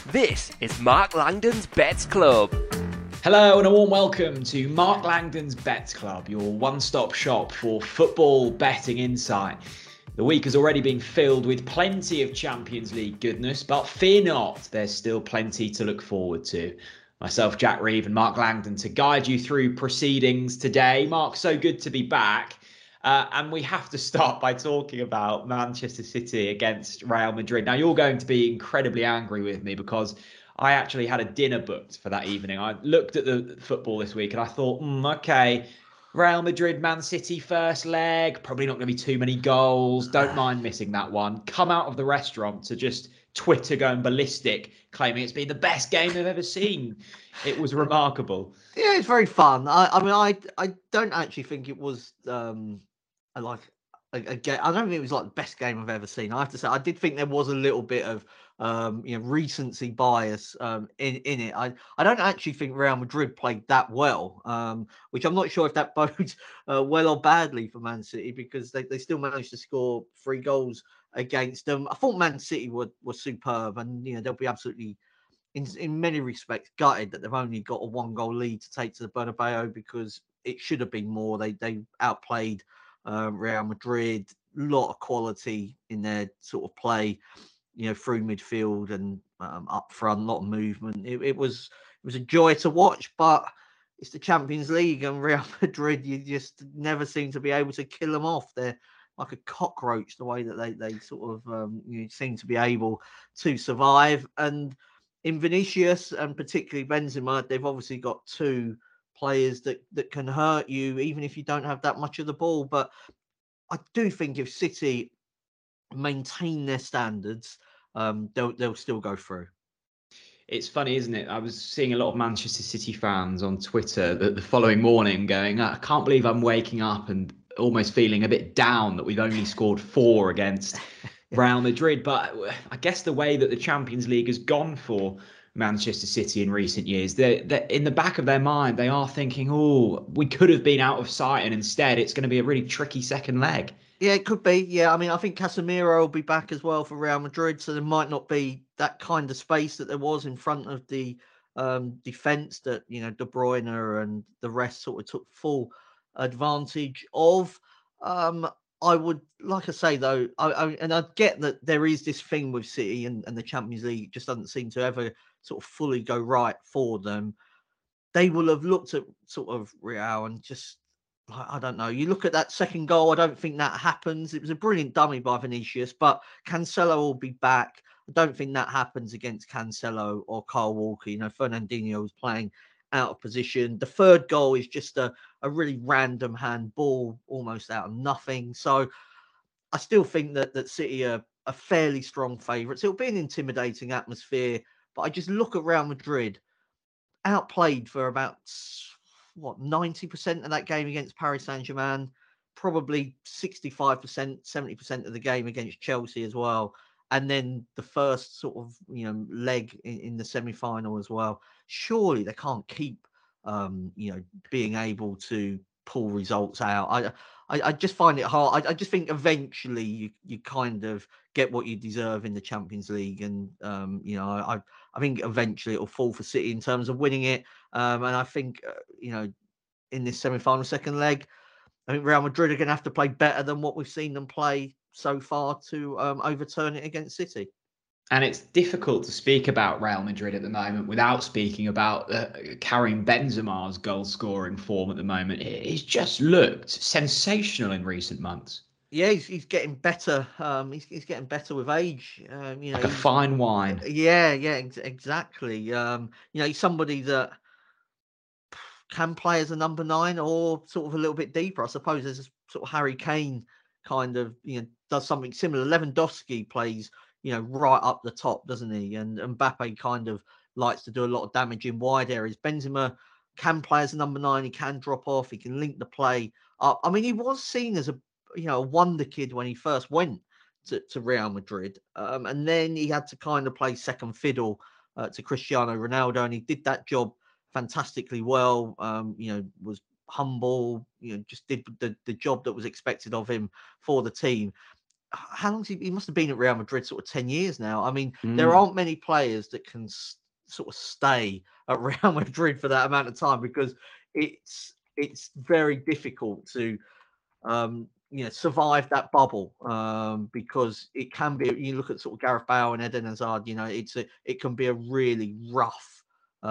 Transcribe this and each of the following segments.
This is Mark Langdon's Bets Club. Hello and a warm welcome to Mark Langdon's Bets Club, your one-stop shop for football betting insight. The week has already been filled with plenty of Champions League goodness, but fear not, there's still plenty to look forward to. Myself, Jack Reeve, and Mark Langdon to guide you through proceedings today. Mark, so good to be back. And we have to start by talking about Manchester City against Real Madrid. Now, you're going to be incredibly angry with me because I actually had a dinner booked for that evening. I looked at the football this week and I thought, okay, Real Madrid, Man City first leg, probably not going to be too many goals. Don't mind missing that one. Come out of the restaurant to just Twitter going ballistic, claiming it's been the best game they've ever seen. It was remarkable. Yeah, it's very fun. I don't actually think it was a game. I don't think it was like the best game I've ever seen. I have to say, I did think there was a little bit of recency bias in it. I don't actually think Real Madrid played that well, which I'm not sure if that bodes well or badly for Man City, because they still managed to score 3 goals against them. I thought Man City were superb, and they'll be absolutely in many respects gutted that they've only got a 1-goal lead to take to the Bernabeu, because it should have been more. They outplayed Real Madrid, a lot of quality in their sort of play, through midfield and up front, a lot of movement. It was a joy to watch, but it's the Champions League, and Real Madrid, you just never seem to be able to kill them off. They're like a cockroach, the way that they sort of seem to be able to survive. And in Vinicius and particularly Benzema, they've obviously got 2 players that can hurt you, even if you don't have that much of the ball. But I do think if City maintain their standards, they'll still go through. It's funny, isn't it? I was seeing a lot of Manchester City fans on Twitter the following morning going, I can't believe I'm waking up and almost feeling a bit down that we've only scored 4 against Real Madrid. But I guess the way that the Champions League has gone for Manchester City in recent years, they're in the back of their mind, they are thinking, we could have been out of sight, and instead it's going to be a really tricky second leg. Yeah, it could be. Yeah, I mean, I think Casemiro will be back as well for Real Madrid, so there might not be that kind of space that there was in front of the defence that, De Bruyne and the rest sort of took full advantage of. I would, like I say, though, and I get that there is this thing with City and the Champions League just doesn't seem to ever sort of fully go right for them. They will have looked at sort of Real and just, I don't know. You look at that second goal, I don't think that happens. It was a brilliant dummy by Vinicius, but Cancelo will be back. I don't think that happens against Cancelo or Kyle Walker. Fernandinho was playing out of position. The third goal is just a really random handball, almost out of nothing. So I still think that City are fairly strong favourites. It'll be an intimidating atmosphere, but I just look at Real Madrid, outplayed for about 90% of that game against Paris Saint-Germain, probably 65%, 70% of the game against Chelsea as well. And then the first sort of, leg in the semi-final as well. Surely they can't keep, being able to pull results out. I just find it hard. I just think eventually you kind of get what you deserve in the Champions League. And, I think eventually it'll fall for City in terms of winning it. And I think, in this semi-final second leg, I think Real Madrid are going to have to play better than what we've seen them play so far to overturn it against City. And it's difficult to speak about Real Madrid at the moment without speaking about Karim Benzema's goal-scoring form at the moment. He's just looked sensational in recent months. Yeah, he's getting better. He's getting better with age. Like a fine wine. Yeah, exactly. He's somebody that can play as a number 9 or sort of a little bit deeper. I suppose there's a sort of Harry Kane kind of, does something similar. Lewandowski plays, right up the top, doesn't he? And Mbappe kind of likes to do a lot of damage in wide areas. Benzema can play as a number 9. He can drop off. He can link the play up. I mean, he was seen as a wonder kid when he first went to Real Madrid. And then he had to kind of play second fiddle to Cristiano Ronaldo, and he did that job fantastically well. Was humble, just did the job that was expected of him for the team. how long he must have been at Real Madrid, sort of 10 years now. I mean, there Mm. aren't many players that can sort of stay at Real Madrid for that amount of time, because it's very difficult to survive that bubble, because it can be. You look at sort of Gareth Bale and Eden Hazard. It can be a really rough.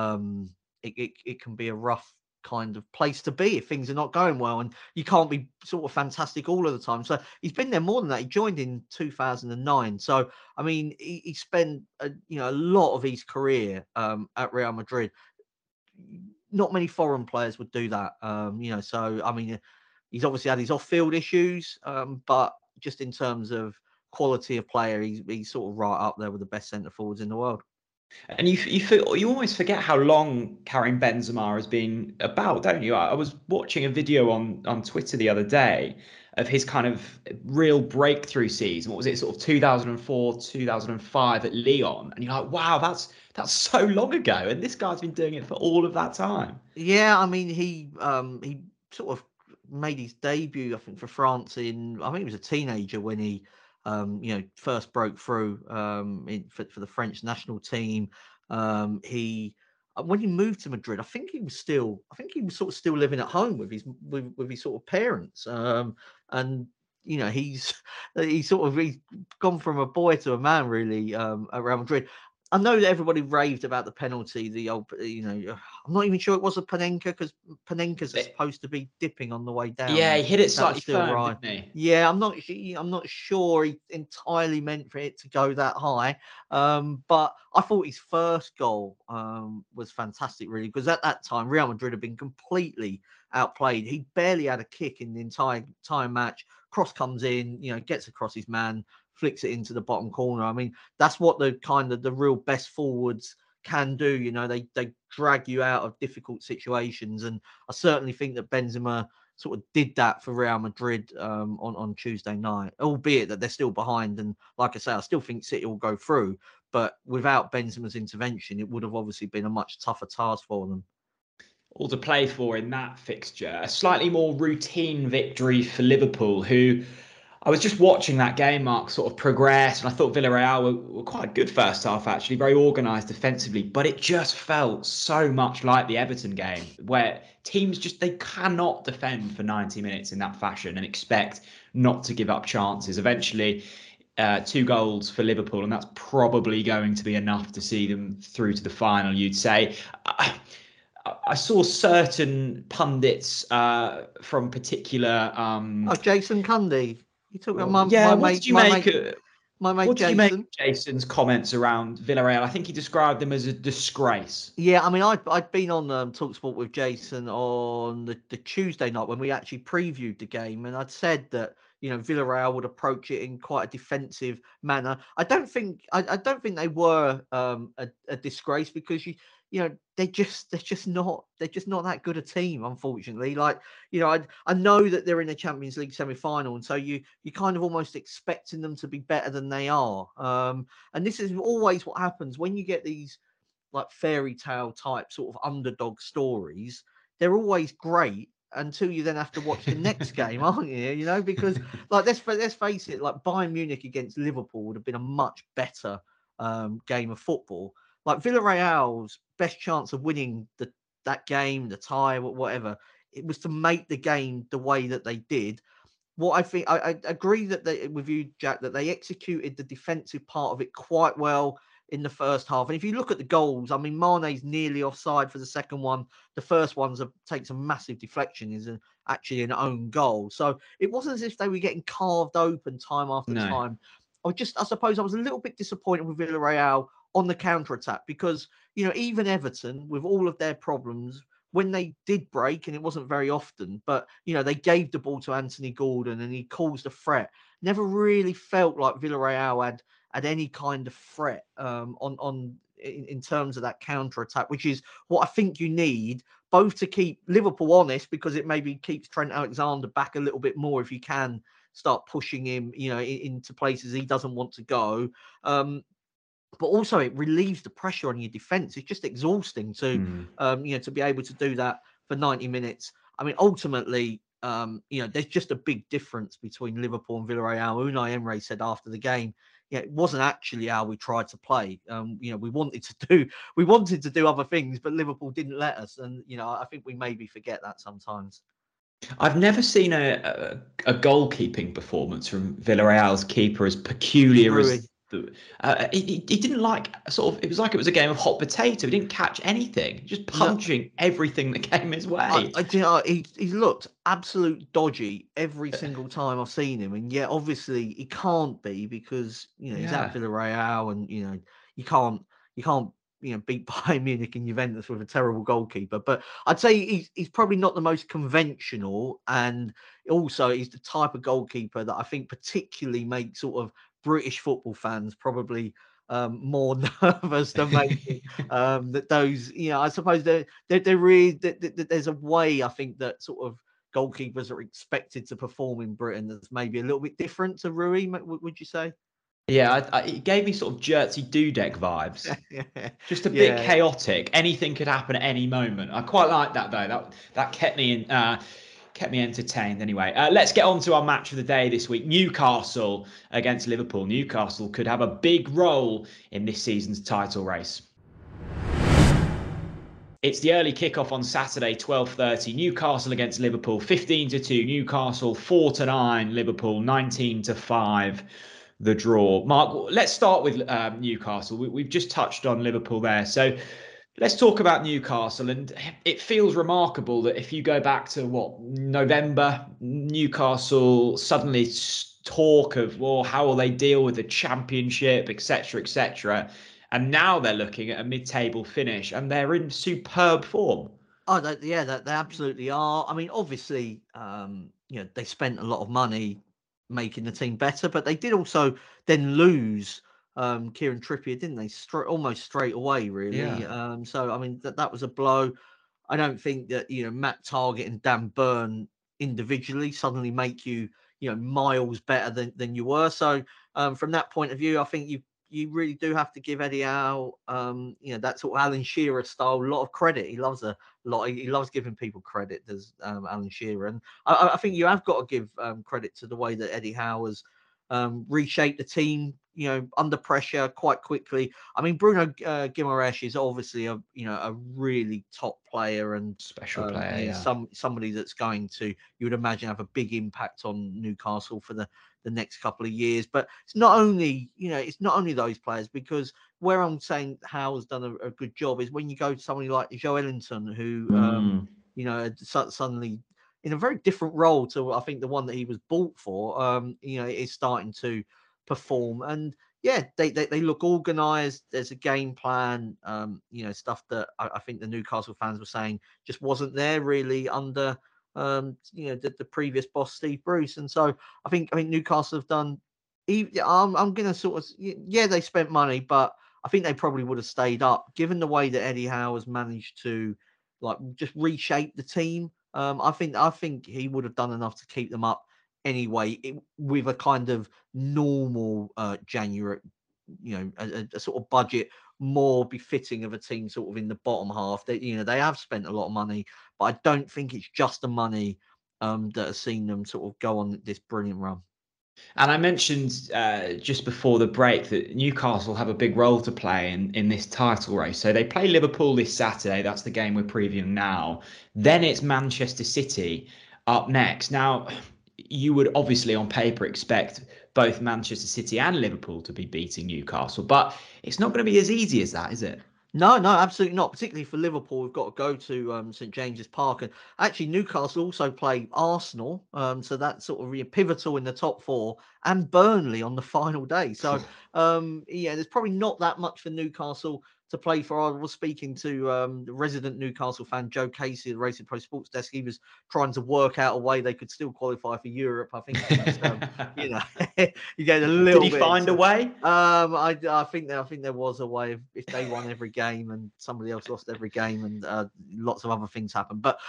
It can be a rough kind of place to be if things are not going well, and you can't be sort of fantastic all of the time. So he's been there more than that. He joined in 2009. So I mean, he spent a lot of his career at Real Madrid. Not many foreign players would do that. So I mean, he's obviously had his off-field issues, but just in terms of quality of player, he's sort of right up there with the best centre forwards in the world. And you almost forget how long Karim Benzema has been about, don't you? I was watching a video on Twitter the other day of his kind of real breakthrough season. What was it, sort of 2004, 2005 at Lyon? And you're like, wow, that's so long ago, and this guy's been doing it for all of that time. Yeah, I mean, he sort of made his debut, I think, for France I think he was a teenager when he first broke through for the French national team. He When he moved to Madrid, I think he was sort of still living at home with his sort of parents. And he's he's gone from a boy to a man, really, at Real Madrid. I know that everybody raved about the penalty. I'm not even sure it was a Panenka, because Panenkas are supposed to be dipping on the way down. Yeah, he hit it That was slightly firm, right. didn't he? Yeah, I'm not sure he entirely meant for it to go that high. But I thought his first goal was fantastic, really, because at that time Real Madrid had been completely outplayed. He barely had a kick in the entire match. Cross comes in, gets across his man, flicks it into the bottom corner. I mean, that's what the real best forwards can do. They drag you out of difficult situations, and I certainly think that Benzema sort of did that for Real Madrid on Tuesday night, albeit that they're still behind. And like I say, I still think City will go through, but without Benzema's intervention, it would have obviously been a much tougher task for them. All to play for in that fixture. A slightly more routine victory for Liverpool, who I was just watching that game, Mark, sort of progress, and I thought Villarreal were quite good first half, actually, very organised defensively, but it just felt so much like the Everton game, where teams they cannot defend for 90 minutes in that fashion and expect not to give up chances. Eventually, 2 goals for Liverpool, and that's probably going to be enough to see them through to the final, you'd say. I saw certain pundits from particular. Jason Cundy. You took What mate, did you make? What did you make Jason. of Jason's comments around Villarreal? I think he described them as a disgrace. Yeah, I mean, I'd been on Talksport with Jason on the Tuesday night when we actually previewed the game, and I'd said that Villarreal would approach it in quite a defensive manner. I don't think they were a disgrace, because they're just not that good a team, unfortunately. Like, I know that they're in the Champions League semi-final, and so you kind of almost expecting them to be better than they are. And this is always what happens when you get these like fairy tale type sort of underdog stories. They're always great until you then have to watch the next game, aren't you? Because like let's face it, like Bayern Munich against Liverpool would have been a much better game of football. Like Villarreal's best chance of winning that game, the tie, whatever, it was to make the game the way that they did. What I think, I agree with you, Jack, that they executed the defensive part of it quite well in the first half. And if you look at the goals, I mean, Mane's nearly offside for the second one. The first one takes a massive deflection, is actually an own goal. So it wasn't as if they were getting carved open time after time. I suppose I was a little bit disappointed with Villarreal on the counter-attack, because, even Everton, with all of their problems, when they did break, and it wasn't very often, but, they gave the ball to Anthony Gordon and he caused a threat. Never really felt like Villarreal had any kind of threat in terms of that counter attack, which is what I think you need, both to keep Liverpool honest, because it maybe keeps Trent Alexander back a little bit more if you can start pushing him, into places he doesn't want to go. But also it relieves the pressure on your defense. It's just exhausting to be able to do that for 90 minutes. I mean, ultimately, there's just a big difference between Liverpool and Villarreal. Unai Emery said after the game, it wasn't actually how we tried to play. We wanted to do other things, but Liverpool didn't let us. And I think we maybe forget that sometimes. I've never seen a goalkeeping performance from Villarreal's keeper as peculiar as he didn't it was like it was a game of hot potato. He didn't catch anything, just punching everything that came his way. He looked absolute dodgy every single time I've seen him, and yet obviously he can't be because he's at Villarreal, and you can't beat Bayern Munich and Juventus with a terrible goalkeeper. But I'd say he's probably not the most conventional, and also he's the type of goalkeeper that I think particularly makes sort of British football fans probably more nervous than maybe that those, I suppose there's a way I think that sort of goalkeepers are expected to perform in Britain that's maybe a little bit different to Rui, would you say? Yeah, it gave me sort of Jerzy Dudek vibes. Just a bit chaotic. Anything could happen at any moment. I quite like that though. That kept me entertained anyway. Let's get on to our match of the day this week. Newcastle against Liverpool. Newcastle could have a big role in this season's title race. It's the early kickoff on Saturday, 12:30. Newcastle against Liverpool, 15-2. Newcastle 4-9. Liverpool 19-5. The draw. Mark, let's start with Newcastle. We've just touched on Liverpool there. So let's talk about Newcastle. And it feels remarkable that if you go back to November, Newcastle suddenly talk of, well, how will they deal with the championship, etc., etc. And now they're looking at a mid-table finish and they're in superb form. Oh, they absolutely are. I mean, obviously, they spent a lot of money making the team better, but they did also then lose Kieran Trippier, didn't they? Almost straight away, really. Yeah. So I mean that was a blow. I don't think that Matt Targett and Dan Burn individually suddenly make you miles better than you were. So from that point of view, I think you really do have to give Eddie Howe, that sort of Alan Shearer style, a lot of credit. He loves he loves giving people credit, does Alan Shearer. And I think you have got to give credit to the way that Eddie Howe has reshaped the team, under pressure quite quickly. I mean, Bruno Guimaraes is obviously a really top player and special player. Somebody that's going to, you would imagine, have a big impact on Newcastle for the next couple of years. But it's not only those players, because where I'm saying Howe's done a good job is when you go to somebody like Joelinton, who suddenly in a very different role to I think the one that he was bought for, is starting to perform. And they look organised. There's a game plan, stuff that I think the Newcastle fans were saying just wasn't there really under the previous boss Steve Bruce. And so I think Newcastle have done. I'm going to sort of they spent money, but I think they probably would have stayed up given the way that Eddie Howe has managed to just reshape the team. I think he would have done enough to keep them up anyway, with a kind of normal January, a sort of budget more befitting of a team sort of in the bottom half. They have spent a lot of money, but I don't think it's just the money that has seen them sort of go on this brilliant run. And I mentioned just before the break that Newcastle have a big role to play in this title race. So they play Liverpool this Saturday. That's the game we're previewing now. Then it's Manchester City up next. Now, you would obviously on paper expect both Manchester City and Liverpool to be beating Newcastle, but it's not going to be as easy as that, is it? No, absolutely not. Particularly for Liverpool, we've got to go to St James's Park, and actually Newcastle also play Arsenal, so that's sort of really pivotal in the top four, and Burnley on the final day. So there's probably not that much for Newcastle to play for. I was speaking to the resident Newcastle fan, Joe Casey, the Racing Pro Sports Desk. He was trying to work out a way they could still qualify for Europe. I think, you get a little bit. Did he find a way? I think there was a way if they won every game and somebody else lost every game and lots of other things happened. But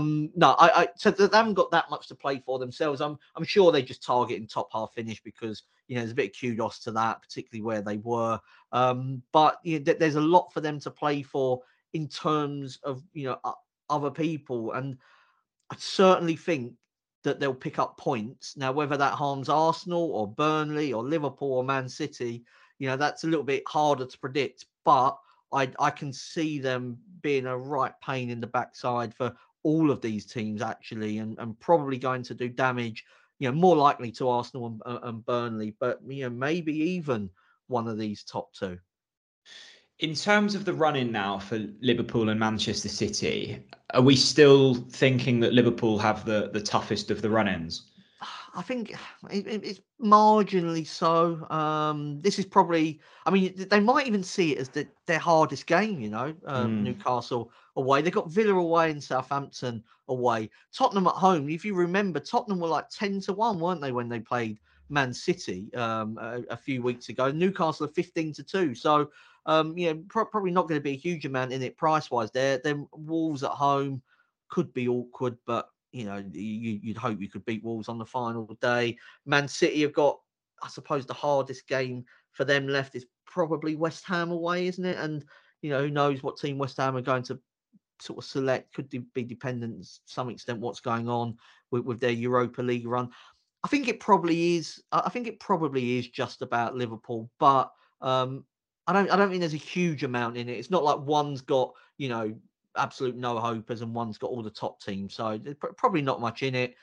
so they haven't got that much to play for themselves. I'm sure they just targeting top half finish because there's a bit of kudos to that, particularly where they were. But there's a lot for them to play for in terms of other people, and I certainly think that they'll pick up points. Now, whether that harms Arsenal or Burnley or Liverpool or Man City, that's a little bit harder to predict. But I can see them being a right pain in the backside for all of these teams, actually, and probably going to do damage, more likely to Arsenal and Burnley, but, maybe even one of these top two. In terms of the run-in now for Liverpool and Manchester City, are we still thinking that Liverpool have the toughest of the run-ins? I think it's marginally so. This is probably, they might even see it as their hardest game, Newcastle away. They got Villa away and Southampton away. Tottenham at home, if you remember, Tottenham were like 10-1, weren't they, when they played Man City a few weeks ago? Newcastle are 15-2. So, probably not going to be a huge amount in it price-wise there. Then Wolves at home could be awkward, but you'd hope you could beat Wolves on the final day. Man City have got, I suppose, the hardest game for them left is probably West Ham away, isn't it? And, who knows what team West Ham are going to sort of select. Could be dependent to some extent what's going on with their Europa League run. I think it probably is just about Liverpool, but I don't think there's a huge amount in it. It's not like one's got, absolute no hopers and one's got all the top teams, so there's probably not much in it.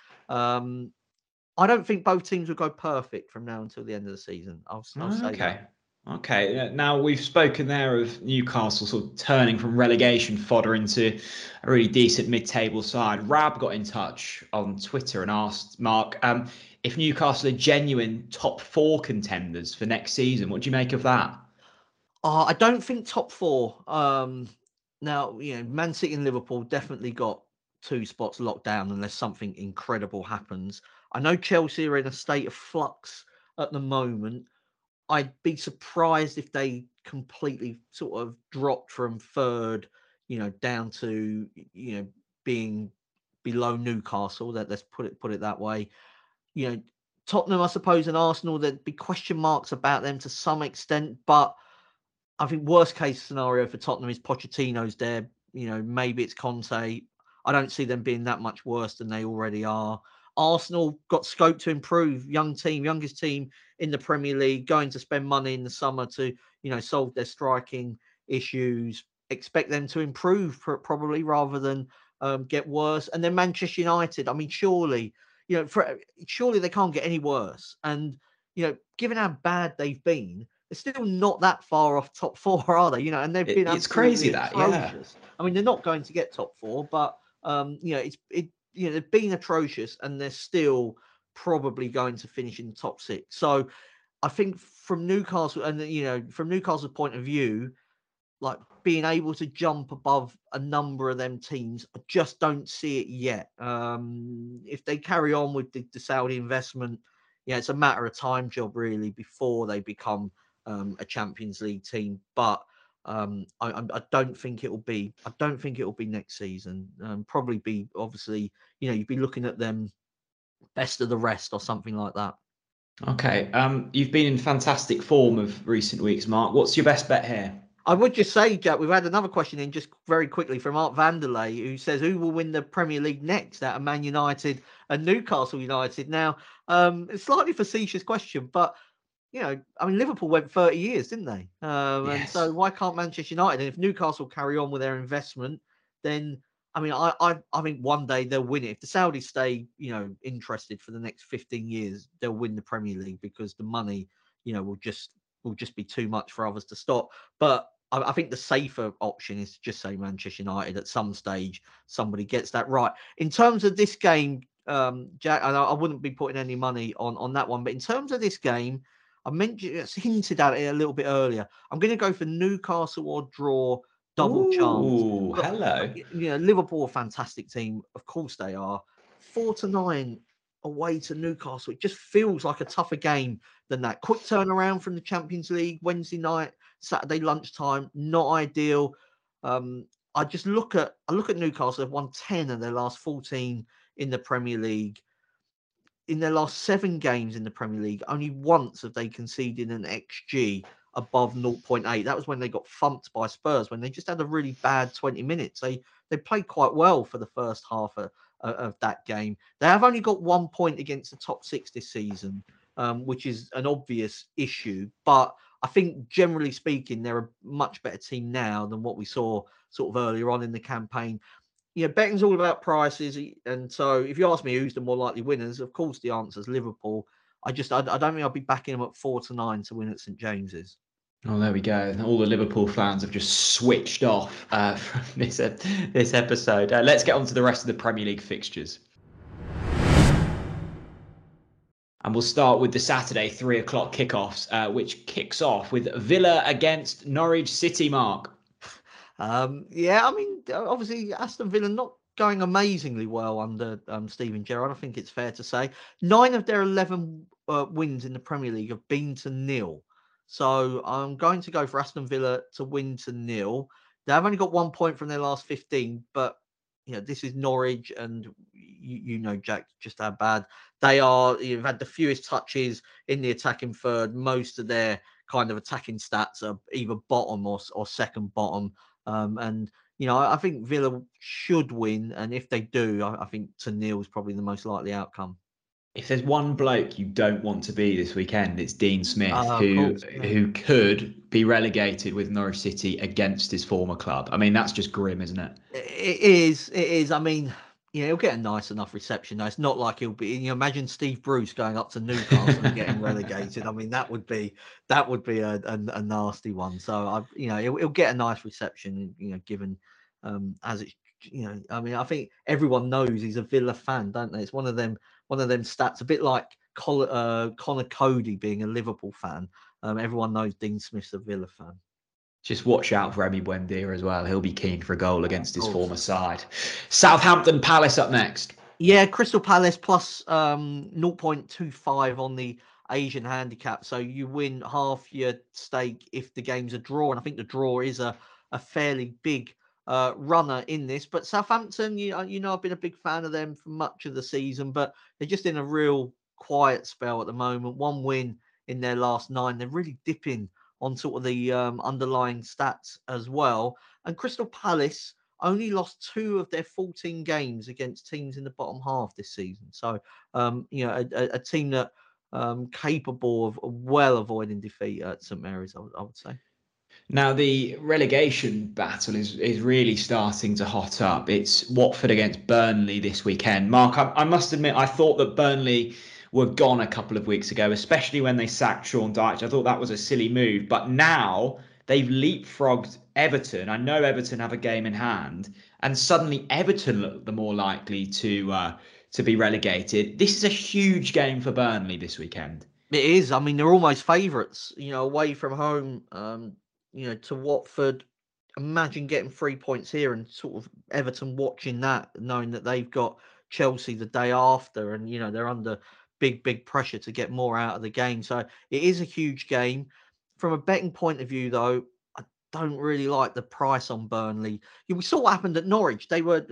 I don't think both teams will go perfect from now until the end of the season. I'll say that. Okay. Now, we've spoken there of Newcastle sort of turning from relegation fodder into a really decent mid-table side. Rab got in touch on Twitter and asked Mark if Newcastle are genuine top 4 contenders for next season. What do you make of that? I don't think top 4. Now, Man City and Liverpool definitely got 2 spots locked down unless something incredible happens. I know Chelsea are in a state of flux at the moment. I'd be surprised if they completely sort of dropped from 3rd, down to, being below Newcastle. Let's put it that way. Tottenham, I suppose, and Arsenal, there'd be question marks about them to some extent, but I think worst case scenario for Tottenham is Pochettino's there. Maybe it's Conte. I don't see them being that much worse than they already are. Arsenal got scope to improve. Youngest team in the Premier League, going to spend money in the summer to, solve their striking issues. Expect them to improve probably rather than get worse. And then Manchester United. Surely they can't get any worse. And given how bad they've been, they're still not that far off top 4, are they? And they've been it's crazy that atrocious. Yeah. They're not going to get top 4, but they've been atrocious, and they're still probably going to finish in the top 6. So I think from Newcastle, and from Newcastle's point of view, like being able to jump above a number of them teams, I just don't see it yet. If they carry on with the Saudi investment, it's a matter of time job really before they become a Champions League team. But I don't think it will be. I don't think it will be next season. Probably be, obviously, you'd be looking at them best of the rest or something like that. Okay. You've been in fantastic form of recent weeks, Mark. What's your best bet here? I would just say, Jack, we've had another question in just very quickly from Art Vanderlei, who says, who will win the Premier League next out of Man United and Newcastle United? Now, it's a slightly facetious question, but, Liverpool went 30 years, didn't they? Yes. And so why can't Manchester United? And if Newcastle carry on with their investment, then, I think one day they'll win it. If the Saudis stay, interested for the next 15 years, they'll win the Premier League because the money, will just be too much for others to stop. But I think the safer option is to just say Manchester United. At some stage, somebody gets that right. In terms of this game, Jack, and I wouldn't be putting any money on that one. But in terms of this game, I mentioned, it's hinted at it a little bit earlier. I'm going to go for Newcastle or draw, double chance. Hello. Liverpool are a fantastic team. Of course they are. 4-9 away to Newcastle. It just feels like a tougher game than that. Quick turnaround from the Champions League, Wednesday night, Saturday lunchtime, not ideal. I look at Newcastle. They've won 10 of their last 14 in the Premier League. In their last 7 games in the Premier League, only once have they conceded an XG above 0.8. That was when they got thumped by Spurs, when they just had a really bad 20 minutes. They played quite well for the first half of that game. They have only got 1 point against the top six this season, which is an obvious issue. But I think, generally speaking, they're a much better team now than what we saw sort of earlier on in the campaign. Betting's all about prices. And so if you ask me who's the more likely winners, of course, the answer is Liverpool. I don't think I'll be backing them at 4-9 to win at St James's. Oh, there we go. All the Liverpool fans have just switched off from this episode. Let's get on to the rest of the Premier League fixtures. And we'll start with the Saturday 3 o'clock kickoffs, which kicks off with Villa against Norwich City, Mark. Obviously, Aston Villa not going amazingly well under Steven Gerrard, I think it's fair to say. 9 of their 11 wins in the Premier League have been to nil. So I'm going to go for Aston Villa to win to nil. They've only got 1 point from their last 15, but this is Norwich, and Jack, just how bad they are. You've had the fewest touches in the attacking third. Most of their kind of attacking stats are either bottom or second bottom. I think Villa should win, and if they do, I think to nil is probably the most likely outcome. If there's one bloke you don't want to be this weekend, it's Dean Smith, who could be relegated with Norwich City against his former club. I mean, that's just grim, isn't it? It is. I mean, he'll get a nice enough reception. Though. It's not like he'll be. Imagine Steve Bruce going up to Newcastle and getting relegated. I mean, that would be a nasty one. So he'll get a nice reception. Given as it's. I think everyone knows he's a Villa fan, don't they? It's one of them stats, a bit like Connor Cody being a Liverpool fan. Everyone knows Dean Smith's a Villa fan. Just watch out for Emi Buendia as well. He'll be keen for a goal against his former side. Southampton Palace up next. Yeah, Crystal Palace plus 0.25 on the Asian handicap. So you win half your stake if the game's a draw. And I think the draw is a fairly big runner in this. But Southampton, I've been a big fan of them for much of the season, but they're just in a real quiet spell at the moment. 1 win in their last 9. They're really dipping on sort of the underlying stats as well. And Crystal Palace only lost 2 of their 14 games against teams in the bottom half this season. So, a team that capable of well avoiding defeat at St Mary's, I would say. Now, the relegation battle is really starting to hot up. It's Watford against Burnley this weekend. Mark, I must admit, I thought that Burnley were gone a couple of weeks ago, especially when they sacked Sean Dyche. I thought that was a silly move. But now they've leapfrogged Everton. I know Everton have a game in hand. And suddenly Everton look the more likely to be relegated. This is a huge game for Burnley this weekend. It is. I mean, they're almost favourites, away from home. To Watford. Imagine getting 3 points here and sort of Everton watching that, knowing that they've got Chelsea the day after, and they're under big pressure to get more out of the game. So it is a huge game. From a betting point of view, though, I don't really like the price on Burnley. We saw what happened at Norwich. They were,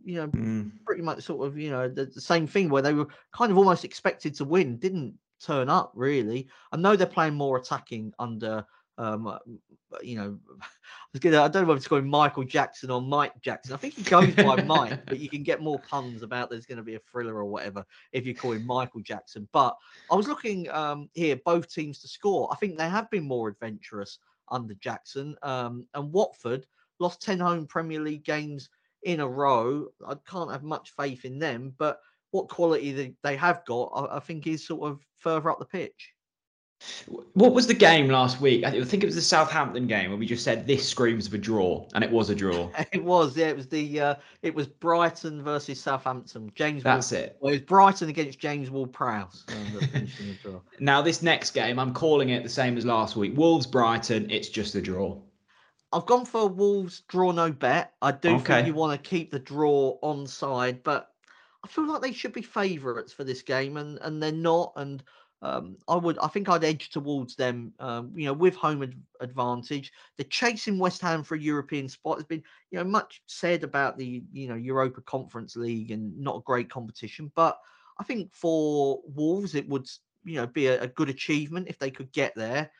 pretty much sort of, the same thing where they were kind of almost expected to win, didn't turn up really. I know they're playing more attacking under. I don't know whether to call him Michael Jackson or Mike Jackson. I think he goes by Mike, but you can get more puns about there's going to be a thriller or whatever if you call him Michael Jackson. But I was looking here, both teams to score. I think they have been more adventurous under Jackson. And Watford lost 10 home Premier League games in a row. I can't have much faith in them, but what quality they have got, I think, is sort of further up the pitch. What was the game last week? I think it was the Southampton game where we just said this screams of a draw, and it was a draw. It was, yeah. It was Brighton versus Southampton. That's it. Well, it was Brighton against James Ward-Prowse. Now, this next game, I'm calling it the same as last week. Wolves-Brighton, it's just a draw. I've gone for Wolves draw no bet. I do think you want to keep the draw on side, but I feel like they should be favourites for this game, and they're not. And I think I'd edge towards them, with home advantage. They're chasing West Ham for a European spot. There's been, much said about the, Europa Conference League and not a great competition. But I think for Wolves, it would, be a good achievement if they could get there.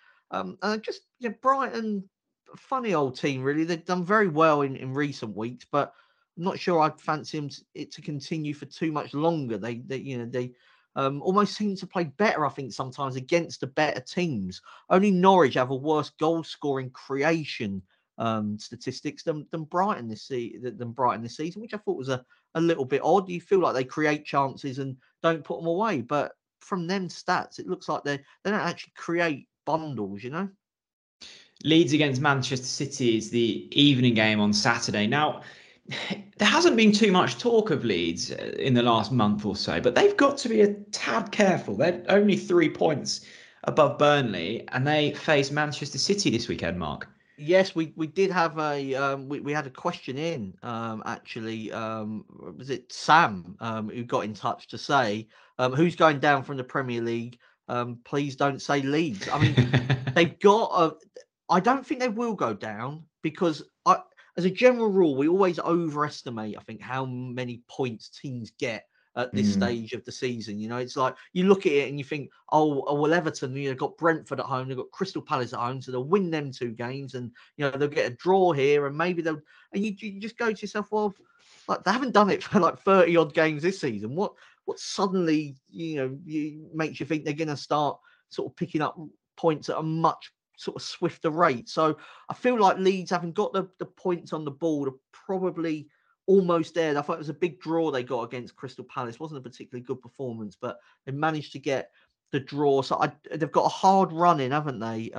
Brighton, funny old team, really. They've done very well in recent weeks, but I'm not sure I'd fancy it to continue for too much longer. They almost seem to play better, I think, sometimes against the better teams. Only Norwich have a worse goal scoring creation statistics than Brighton this season, which I thought was a little bit odd. You feel like they create chances and don't put them away, but from them stats, it looks like they don't actually create bundles, you know. Leeds against Manchester City is the evening game on Saturday. Now, there hasn't been too much talk of Leeds in the last month or so, but they've got to be a tad careful. They're only 3 points above Burnley, and they face Manchester City this weekend, Mark. Yes, we did have we had a question in actually. Was it Sam who got in touch to say who's going down from the Premier League? Please don't say Leeds. I mean, they've got I don't think they will go down because as a general rule, we always overestimate, I think, how many points teams get at this stage of the season. You know, it's like you look at it and you think, oh well, Everton, got Brentford at home, they've got Crystal Palace at home, so they'll win them 2 games, and they'll get a draw here, and maybe they'll. And you just go to yourself, well, like they haven't done it for like 30 odd games this season. What suddenly makes you think they're going to start sort of picking up points at a much sort of swifter rate? So I feel like Leeds, having got the points on the board, are probably almost there. I thought it was a big draw they got against Crystal Palace. It wasn't a particularly good performance, but they managed to get the draw. So they've got a hard run in, haven't they?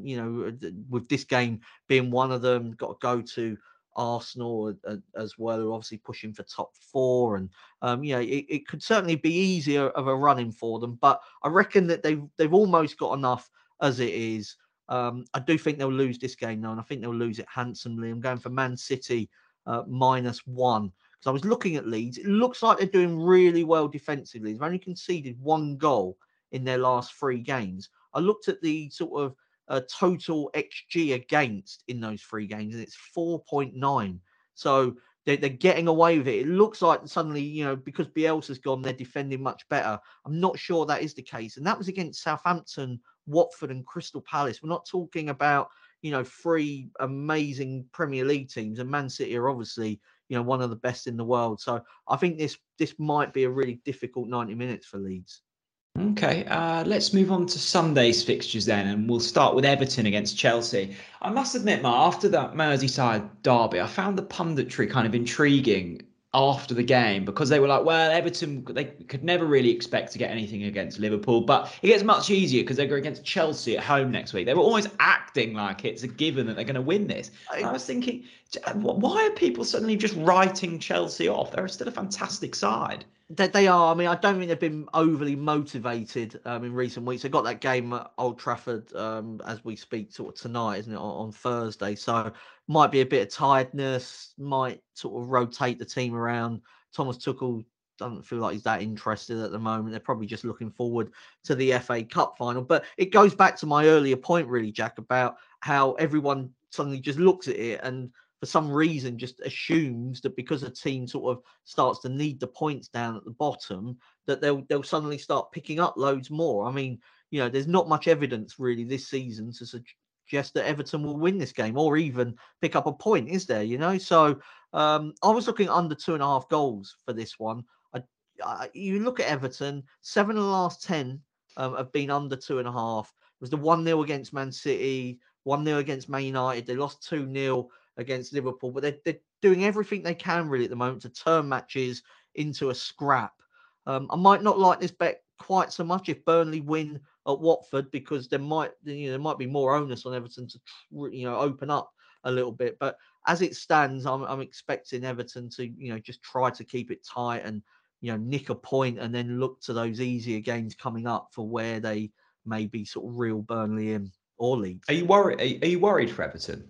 With this game being one of them, got to go to Arsenal as well, who are obviously pushing for top 4, and it could certainly be easier of a running for them. But I reckon that they've almost got enough as it is. I do think they'll lose this game though, and I think they'll lose it handsomely. I'm going for Man City -1, because I was looking at Leeds. It looks like they're doing really well defensively. They've only conceded 1 goal in their last 3 games. I looked at the sort of total XG against in those 3 games, and it's 4.9. So they're getting away with it. It looks like suddenly, because Bielsa's gone, they're defending much better. I'm not sure that is the case. And that was against Southampton, Watford and Crystal Palace. We're not talking about, 3 amazing Premier League teams, and Man City are obviously, one of the best in the world. So I think this might be a really difficult 90 minutes for Leeds. Okay, let's move on to Sunday's fixtures then, and we'll start with Everton against Chelsea. I must admit, Mark, after that Merseyside derby, I found the punditry kind of intriguing after the game, because they were like, well, Everton, they could never really expect to get anything against Liverpool, but it gets much easier because they go against Chelsea at home next week. They were almost acting like it's a given that they're going to win this. And I was thinking, why are people suddenly just writing Chelsea off? They're still a fantastic side. They are. I mean, I don't think they've been overly motivated in recent weeks. They've got that game at Old Trafford as we speak, sort of tonight, isn't it, on Thursday? So might be a bit of tiredness, might sort of rotate the team around. Thomas Tuchel doesn't feel like he's that interested at the moment. They're probably just looking forward to the FA Cup final. But it goes back to my earlier point, really, Jack, about how everyone suddenly just looks at it and for some reason just assumes that because a team sort of starts to need the points down at the bottom, that they'll suddenly start picking up loads more. I mean, there's not much evidence really this season to suggest that Everton will win this game or even pick up a point, is there? So I was looking at under 2.5 goals for this one. You look at Everton, 7 of the last 10 have been under 2.5. It was the 1-0 against Man City, 1-0 against Man United. They lost 2-0 against Liverpool, but they're doing everything they can really at the moment to turn matches into a scrap. I might not like this bet quite so much if Burnley win at Watford, because there might be more onus on Everton to open up a little bit. But as it stands, I'm expecting Everton to just try to keep it tight and nick a point, and then look to those easier games coming up for where they may be sort of real Burnley in or Leeds. Are you worried? Are you worried for Everton?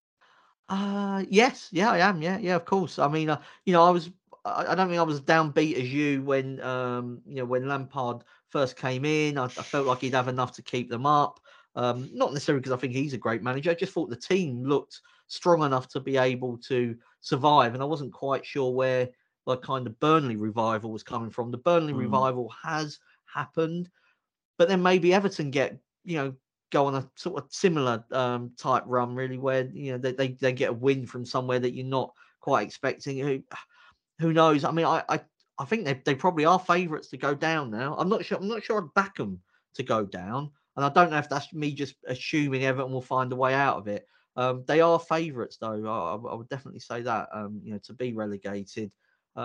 Yes, yeah, I am. Yeah, of course. I mean, I don't think I was downbeat as you when when Lampard first came in. I felt like he'd have enough to keep them up. Not necessarily because I think he's a great manager. I just thought the team looked strong enough to be able to survive, and I wasn't quite sure where the kind of Burnley revival was coming from. The Burnley revival has happened, but then maybe Everton go on a sort of similar type run, really, where they get a win from somewhere that you're not quite expecting. Who knows? I mean, I think they probably are favourites to go down now. I'm not sure I'd back them to go down, and I don't know if that's me just assuming Everton will find a way out of it. They are favourites, though. I would definitely say that. To be relegated.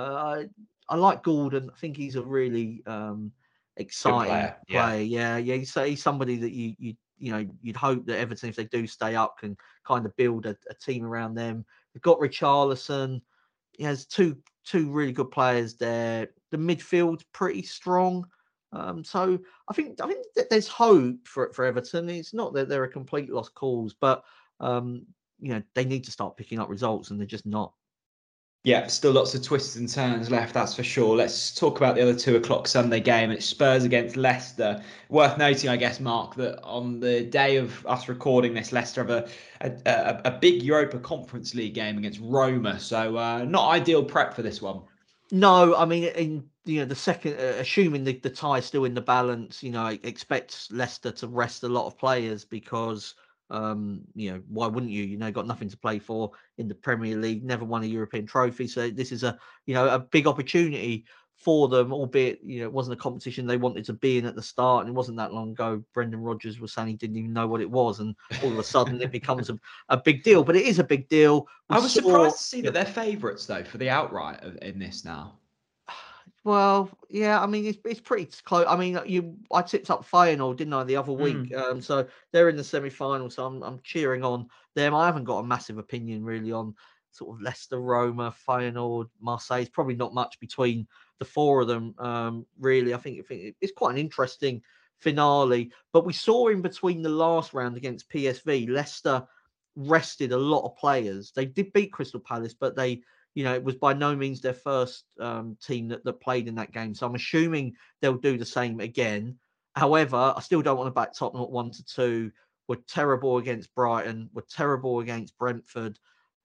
I like Gordon. I think he's a really exciting player. Yeah. He's somebody that you'd hope that Everton, if they do stay up, can kind of build a team around them. They've got Richarlison. He has two really good players there. The midfield's pretty strong. So I think that there's hope for Everton. It's not that they're a complete lost cause, but they need to start picking up results, and they're just not. Yeah, still lots of twists and turns left, that's for sure. Let's talk about the other 2:00 Sunday game. It's Spurs against Leicester. Worth noting, I guess, Mark, that on the day of us recording this, Leicester have a big Europa Conference League game against Roma. So not ideal prep for this one. No, I mean, in the second, assuming the tie is still in the balance, I expect Leicester to rest a lot of players because, why wouldn't you? Got nothing to play for in the Premier League, never won a European trophy, so this is a big opportunity for them. Albeit, it wasn't a competition they wanted to be in at the start, and it wasn't that long ago. Brendan Rodgers was saying he didn't even know what it was, and all of a sudden it becomes a big deal. But it is a big deal. I was surprised to see that they're favourites though for the outright in this now. Well, yeah, I mean it's pretty close. I mean, I tipped up Feyenoord, didn't I, the other week? So they're in the semi-final. So I'm cheering on them. I haven't got a massive opinion really on sort of Leicester, Roma, Feyenoord, Marseille. It's probably not much between the four of them. Really, I think it's quite an interesting finale. But we saw in between the last round against PSV, Leicester rested a lot of players. They did beat Crystal Palace, but they. It was by no means their first team that played in that game. So I'm assuming they'll do the same again. However, I still don't want to back Tottenham at 1-2. We're terrible against Brighton. We're terrible against Brentford.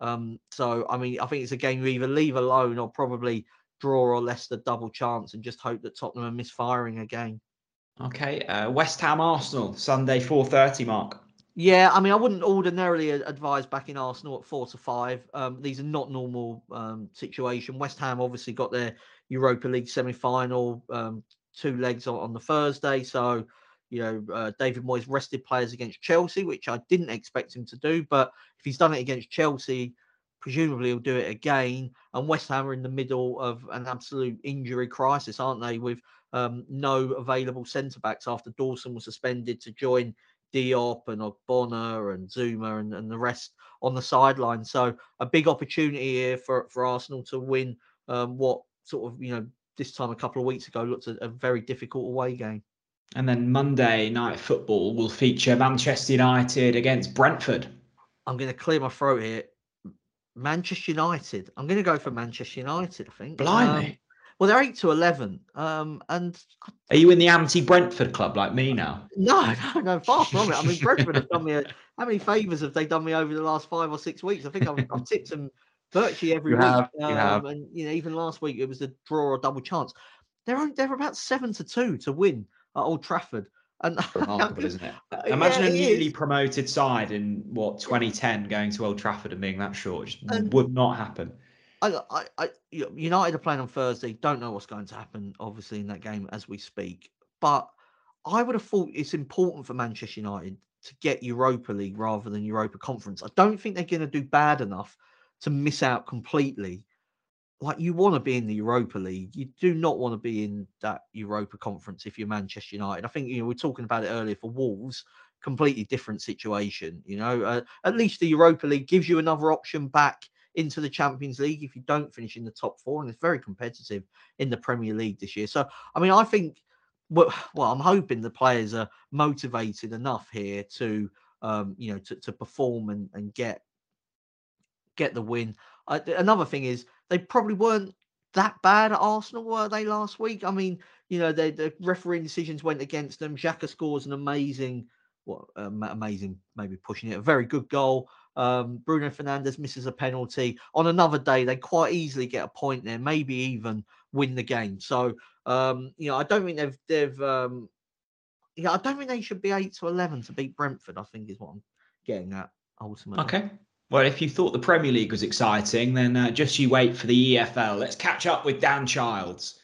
So, I mean, I think it's a game you either leave alone or probably draw or Leicester double chance and just hope that Tottenham are misfiring again. Okay. West Ham Arsenal, Sunday 4:30, Mark. Yeah, I mean, I wouldn't ordinarily advise backing Arsenal at 4-5. These are not normal situation. West Ham obviously got their Europa League semi-final, 2 legs on the Thursday. So, David Moyes rested players against Chelsea, which I didn't expect him to do. But if he's done it against Chelsea, presumably he'll do it again. And West Ham are in the middle of an absolute injury crisis, aren't they? With no available centre-backs after Dawson was suspended to join Diop and Ogbonna and Zuma and the rest on the sideline. So a big opportunity here for Arsenal to win what sort of, this time a couple of weeks ago looked a very difficult away game. And then Monday Night Football will feature Manchester United against Brentford. I'm going to clear my throat here. Manchester United. I'm going to go for Manchester United, I think. Blimey. Well, they're 8-11. And are you in the anti-Brentford club like me now? No, far from it. I mean, Brentford have done me how many favours have they done me over the last 5 or 6 weeks? I think I've tipped them virtually every week. You have. And even last week it was a draw or double chance. They're about 7-2 to win at Old Trafford. And remarkable, isn't it? Imagine a newly promoted side in 2010 going to Old Trafford and being that short. It just would not happen. United are playing on Thursday. Don't know what's going to happen, obviously, in that game as we speak. But I would have thought it's important for Manchester United to get Europa League rather than Europa Conference. I don't think they're going to do bad enough to miss out completely. Like, you want to be in the Europa League. You do not want to be in that Europa Conference if you're Manchester United. I think, we were talking about it earlier for Wolves, completely different situation. At least the Europa League gives you another option back into the Champions League if you don't finish in the top 4, and it's very competitive in the Premier League this year. So, I mean, I think, well, I'm hoping the players are motivated enough here to, to perform and get the win. Another thing is they probably weren't that bad at Arsenal, were they, last week? I mean, the refereeing decisions went against them. Xhaka scores an amazing, maybe pushing it, a very good goal. Bruno Fernandes misses a penalty. On another day, they quite easily get a point there, maybe even win the game. So, I don't think I don't think they should be 8-11 to beat Brentford, I think is what I'm getting at ultimately. Okay. Well, if you thought the Premier League was exciting, then just you wait for the EFL. Let's catch up with Dan Childs.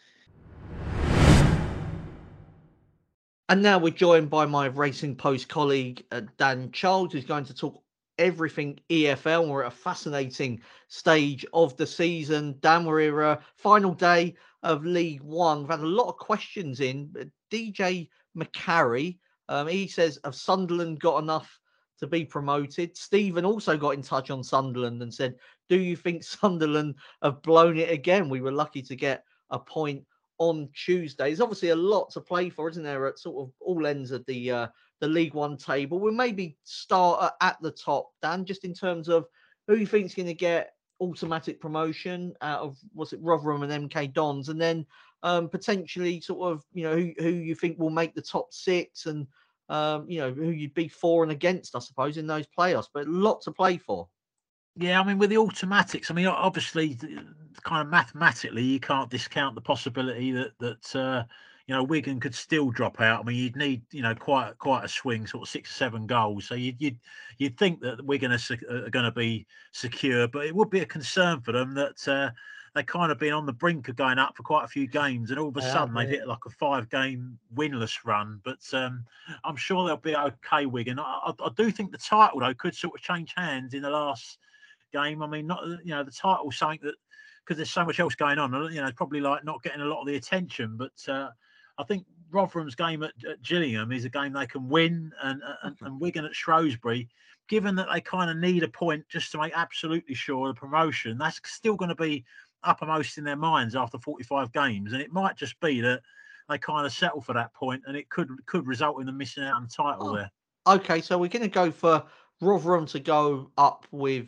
And now we're joined by my Racing Post colleague, Dan Childs, who's going to talk everything EFL. We're at a fascinating stage of the season. Dan, we're here, final day of League One. We've had a lot of questions in. DJ McCarry, he says, have Sunderland got enough to be promoted? Stephen also got in touch on Sunderland and said, do you think Sunderland have blown it again? We were lucky to get a point on Tuesday. There's obviously a lot to play for, isn't there, at sort of all ends of the League One table. We'll maybe start at the top, Dan, just in terms of who you think is going to get automatic promotion out of, was it Rotherham and MK Dons, and then potentially sort of, you know, who you think will make the top six, and you know, who you'd be for and against, I suppose, in those playoffs. But a lot to play for. Yeah, I mean, with the automatics, I mean, obviously, kind of mathematically, you can't discount the possibility that you know, Wigan could still drop out. I mean, you'd need, you know, quite a swing, sort of 6 or 7 goals. So you'd think that Wigan are going to be secure, but it would be a concern for them that they kind of been on the brink of going up for quite a few games, and all of a sudden they've hit like a 5-game winless run. But I'm sure they'll be okay, Wigan. I do think the title though could sort of change hands in the last game. I mean, not, you know, the title's something that, because there's so much else going on, you know, probably like not getting a lot of the attention. But I think Rotherham's game at Gillingham is a game they can win, and Wigan at Shrewsbury, given that they kind of need a point just to make absolutely sure of the promotion, that's still going to be uppermost in their minds after 45 games. And it might just be that they kind of settle for that point, and it could result in them missing out on the title there. Okay, so we're going to go for Rotherham to go up with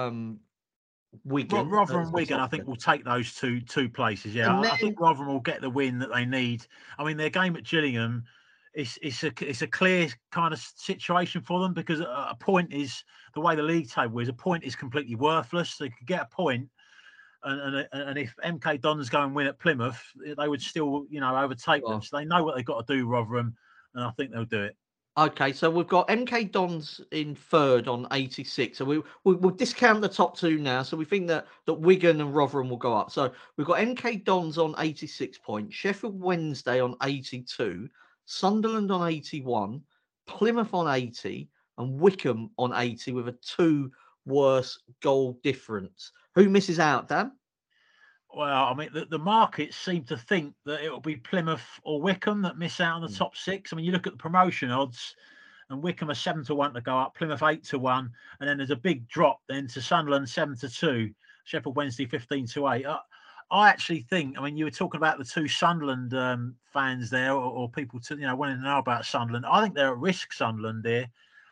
Wigan. Rotherham and Wigan, I think, will take those two places. Yeah, I think Rotherham will get the win that they need. I mean, their game at Gillingham, it's a clear kind of situation for them, because a point is, the way the league table is, a point is completely worthless. They could get a point, and if MK Dons go and win at Plymouth, they would still, you know, overtake them. So they know what they've got to do, Rotherham, and I think they'll do it. Okay, so we've got MK Dons in third on 86. So we'll discount the top two now. So we think that Wigan and Rotherham will go up. So we've got MK Dons on 86 points, Sheffield Wednesday on 82, Sunderland on 81, Plymouth on 80, and Wycombe on 80 with a 2 worse goal difference. Who misses out, Dan? Well, I mean, the markets seem to think that it will be Plymouth or Wycombe that miss out on the top 6. I mean, you look at the promotion odds, and Wycombe are 7-1 to go up, Plymouth 8-1, and then there's a big drop then to Sunderland 7-2, Sheffield Wednesday 15-8. I actually think, I mean, you were talking about the 2 Sunderland fans there, or people to, you know, wanting to know about Sunderland. I think they're at risk, Sunderland there.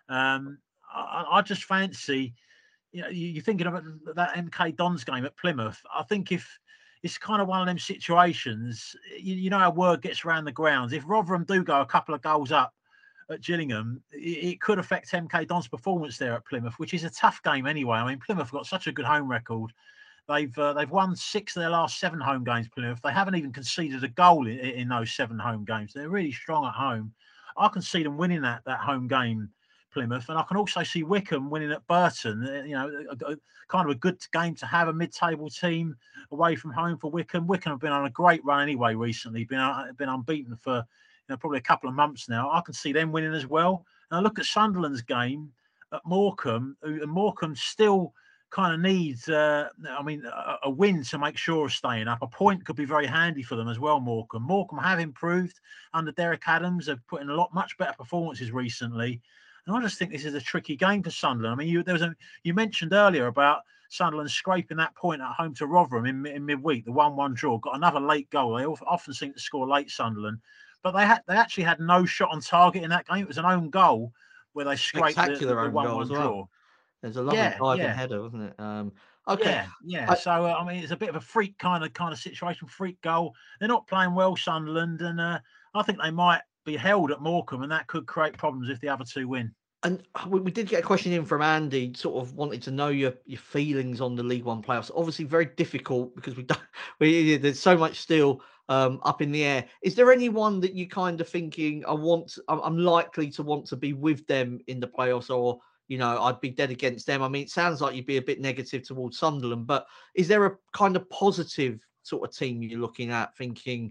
I just fancy, you know, you're thinking about that MK Dons game at Plymouth. I think if it's kind of one of them situations, you know how word gets around the grounds. If Rotherham do go a couple of goals up at Gillingham, it could affect MK Dons' performance there at Plymouth, which is a tough game anyway. I mean, Plymouth have got such a good home record. They've won 6 of their last 7 home games, Plymouth. They haven't even conceded a goal in those 7 home games. They're really strong at home. I can see them winning that home game, Plymouth, and I can also see Wycombe winning at Burton. You know, kind of a good game to have, a mid-table team away from home for Wycombe. Wycombe have been on a great run anyway recently, been unbeaten for, you know, probably a couple of months now. I can see them winning as well. And I look at Sunderland's game at Morecambe, and Morecambe still kind of needs, a win to make sure of staying up. A point could be very handy for them as well, Morecambe. Morecambe have improved under Derek Adams. They've put in a lot much better performances recently. And I just think this is a tricky game for Sunderland. I mean, you mentioned earlier about Sunderland scraping that point at home to Rotherham in midweek, the 1-1 draw, got another late goal. They often seem to score late, Sunderland, but they actually had no shot on target in that game. It was an own goal where they scraped the 1-1 draw. There's a lovely diving header, wasn't it? Okay. Yeah. So I mean, it's a bit of a freak kind of situation, freak goal. They're not playing well, Sunderland, and I think they might be held at Morecambe, and that could create problems if the other 2 win. And we did get a question in from Andy, sort of wanted to know your feelings on the League One playoffs. Obviously, very difficult because there's so much still up in the air. Is there anyone that you kind of thinking I'm likely to want to be with them in the playoffs, or I'd be dead against them. I mean, it sounds like you'd be a bit negative towards Sunderland, but is there a kind of positive sort of team you're looking at, thinking,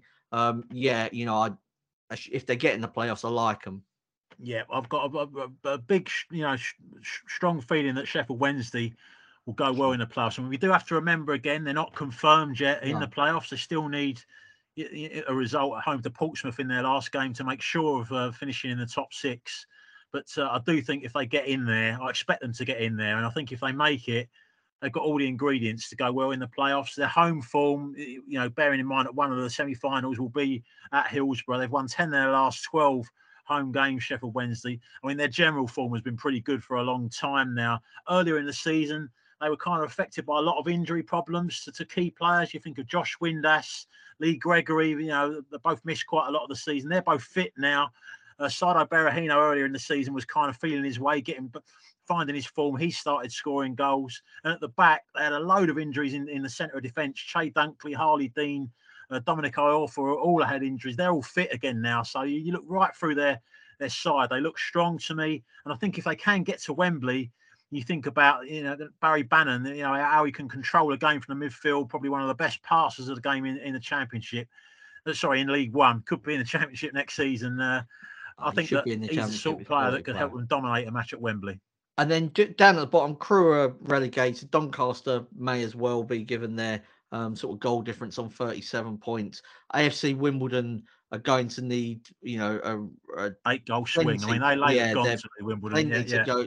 if they get in the playoffs, I like them? Yeah, I've got a big, strong feeling that Sheffield Wednesday will go well in the playoffs. I mean, we do have to remember again, they're not confirmed yet in the playoffs. They still need a result at home to Portsmouth in their last game to make sure of finishing in the top 6. But I do think if they get in there, I expect them to get in there. And I think if they make it, they've got all the ingredients to go well in the playoffs. Their home form, bearing in mind that one of the semi-finals will be at Hillsborough. They've won 10 of their last 12 home games, Sheffield Wednesday. I mean, their general form has been pretty good for a long time now. Earlier in the season, they were kind of affected by a lot of injury problems to key players. You think of Josh Windass, Lee Gregory, they both missed quite a lot of the season. They're both fit now. Sado Berahino earlier in the season was kind of feeling his way, finding his form. He started scoring goals. And at the back, they had a load of injuries in the centre of defence. Che Dunkley, Harley Dean, Dominic Iorfa all had injuries. They're all fit again now. So you look right through their side. They look strong to me. And I think if they can get to Wembley, you think about, Barry Bannon, how he can control a game from the midfield, probably one of the best passers of the game in the Championship. In League One. Could be in the Championship next season. I think that he's the sort of player that could help them dominate a match at Wembley. And then down at the bottom, Crewe are relegated. Doncaster may as well be, given their sort of goal difference on 37 points. AFC Wimbledon are going to need, a 8-goal swing. I mean, they laid it gone to Wimbledon. To go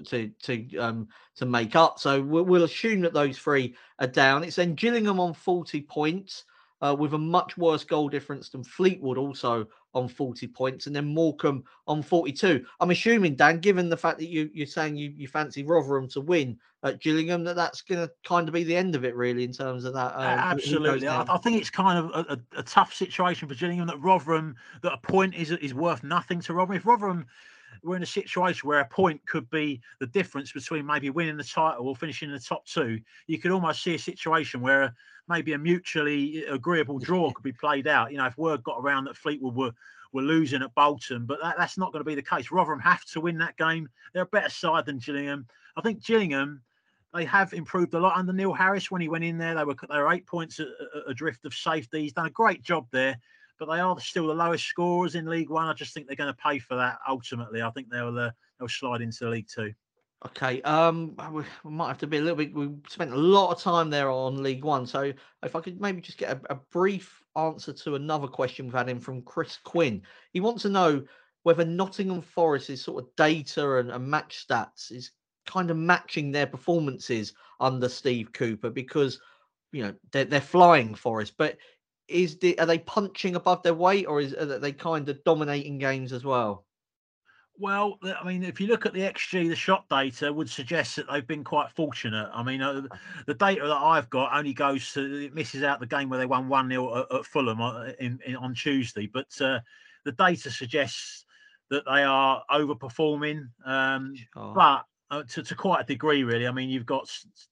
to make up. So we'll assume that those three are down. It's then Gillingham on 40 points. With a much worse goal difference than Fleetwood, also on 40 points, and then Morecambe on 42. I'm assuming, Dan, given the fact that you're saying you fancy Rotherham to win at Gillingham, that's going to kind of be the end of it, really, in terms of that. Absolutely. I think it's kind of a tough situation for Gillingham, that Rotherham, that a point is worth nothing to Rotherham. If Rotherham were in a situation where a point could be the difference between maybe winning the title or finishing in the top 2, you could almost see a situation where maybe a mutually agreeable draw could be played out. If word got around that Fleetwood were losing at Bolton, but that's not going to be the case. Rotherham have to win that game. They're a better side than Gillingham. I think Gillingham, they have improved a lot under Neil Harris. When he went in there, they were 8 points adrift of safety. He's done a great job there, but they are still the lowest scorers in League One. I just think they're going to pay for that ultimately. I think they'll slide into League Two. Okay, we might have to be a little bit. We spent a lot of time there on League One, so if I could maybe just get a brief answer to another question we've had in from Chris Quinn. He wants to know whether Nottingham Forest's sort of data and match stats is kind of matching their performances under Steve Cooper, because they're flying Forest, but are they punching above their weight, or are they kind of dominating games as well? Well, I mean, if you look at the XG, the shot data would suggest that they've been quite fortunate. I mean, the data that I've got only it misses out the game where they won 1-0 at Fulham on Tuesday. But the data suggests that they are overperforming, but to quite a degree, really. I mean, you've got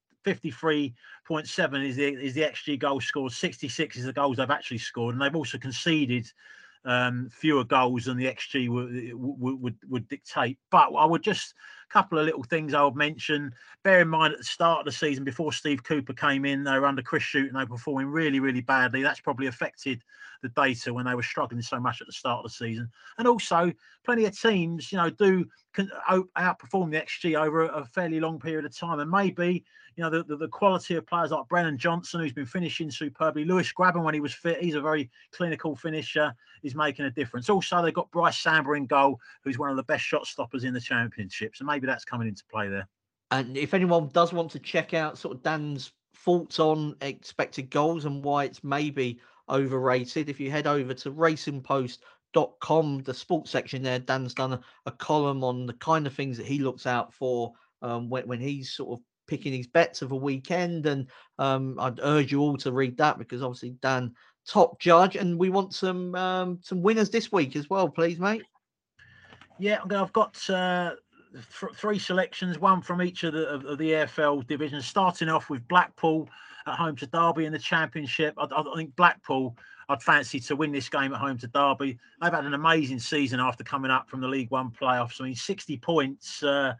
53.7 is the XG goals scored, 66 is the goals they've actually scored, and they've also conceded fewer goals than the XG would dictate. But I would just, a couple of little things I would mention. Bear in mind, at the start of the season, before Steve Cooper came in, they were under Chris Shute and they were performing really, really badly. That's probably affected the data when they were struggling so much at the start of the season. And also, plenty of teams, do outperform the XG over a fairly long period of time. And maybe, the quality of players like Brennan Johnson, who's been finishing superbly. Lewis Grabban, when he was fit, he's a very clinical finisher, is making a difference. Also, they've got Bryce Samba in goal, who's one of the best shot stoppers in the Championship. So maybe that's coming into play there. And if anyone does want to check out sort of Dan's thoughts on expected goals and why it's maybe overrated, if you head over to racingpost.com, the sports section there, Dan's done a column on the kind of things that he looks out for when he's sort of picking his bets of a weekend. And I'd urge you all to read that, because obviously Dan, top judge, and we want some winners this week as well, please, mate. Yeah, I've got 3 selections, one from each of the AFL divisions, starting off with Blackpool at home to Derby in the Championship. I think Blackpool, I'd fancy to win this game at home to Derby. They've had an amazing season after coming up from the League One playoffs. I mean, 60 points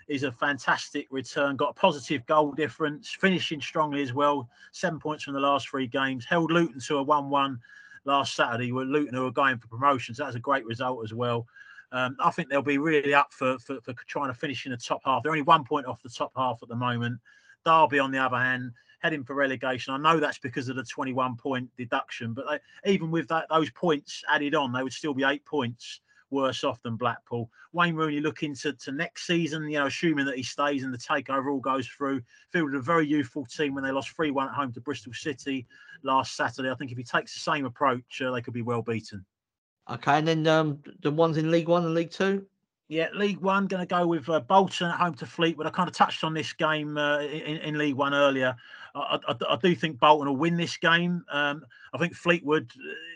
is a fantastic return. Got a positive goal difference, finishing strongly as well. 7 points from the last 3 games. Held Luton to a 1-1 last Saturday, where Luton were going for promotion. So that's a great result as well. I think they'll be really up for trying to finish in the top half. They're only 1 point off the top half at the moment. Derby, on the other hand, heading for relegation. I know that's because of the 21-point deduction, but even with those points added on, they would still be 8 points worse off than Blackpool. Wayne Rooney looking to next season, assuming that he stays and the takeover all goes through. Fielded a very youthful team when they lost 3-1 at home to Bristol City last Saturday. I think if he takes the same approach, they could be well beaten. Okay, and then the ones in League One and League Two? Yeah, League One, going to go with Bolton at home to Fleetwood. I kind of touched on this game in League One earlier. I do think Bolton will win this game. I think Fleetwood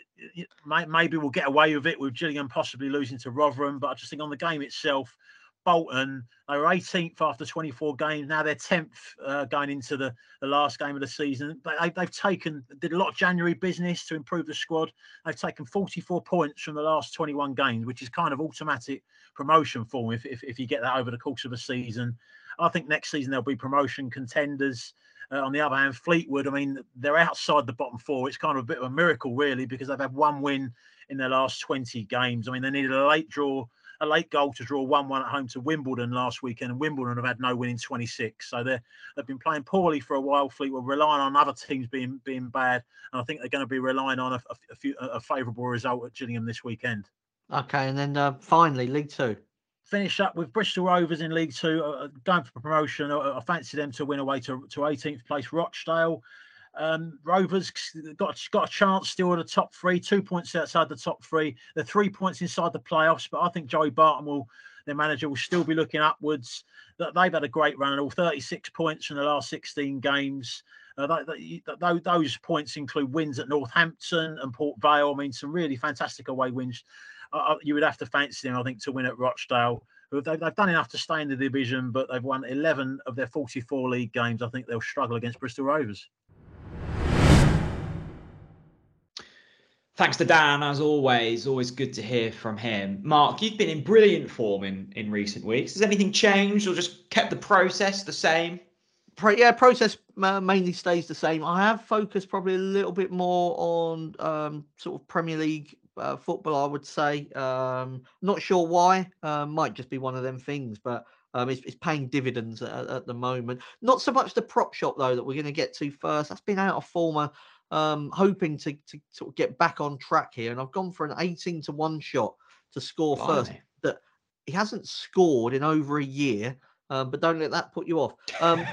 maybe will get away with it, with Gillingham possibly losing to Rotherham. But I just think on the game itself, Bolton, they were 18th after 24 games. Now they're 10th going into the last game of the season. They've did a lot of January business to improve the squad. They've taken 44 points from the last 21 games, which is kind of automatic promotion for them if you get that over the course of a season. I think next season there'll be promotion contenders. On the other hand, Fleetwood, I mean, they're outside the bottom 4. It's kind of a bit of a miracle, really, because they've had 1 win in their last 20 games. I mean, they needed a late goal to draw 1-1 at home to Wimbledon last weekend, and Wimbledon have had no win in 26. So they've been playing poorly for a while. Fleetwood, relying on other teams being bad, and I think they're going to be relying on a favourable result at Gillingham this weekend. Okay, and then finally, League Two. Finish up with Bristol Rovers in League Two, going for promotion. I fancy them to win away to 18th place Rochdale. Rovers got a chance still at the top 3, 2 points outside the top 3. They're 3 points inside the playoffs, but I think Joey Barton, their manager, will still be looking upwards. They've had a great run, and all 36 points from the last 16 games. Those points include wins at Northampton and Port Vale. I mean, some really fantastic away wins. You would have to fancy them, I think, to win at Rochdale. They've done enough to stay in the division, but they've won 11 of their 44 league games. I think they'll struggle against Bristol Rovers. Thanks to Dan, as always. Always good to hear from him. Mark, you've been in brilliant form in recent weeks. Has anything changed or just kept the process the same? Process mainly stays the same. I have focused probably a little bit more on sort of Premier League football, I would say. Not sure why. Might just be one of them things, but it's paying dividends at the moment. Not so much the prop shop, though, that we're going to get to first. That's been out of form. Hoping to sort of get back on track here, and I've gone for an 18-1 shot to score first. That he hasn't scored in over a year, but don't let that put you off.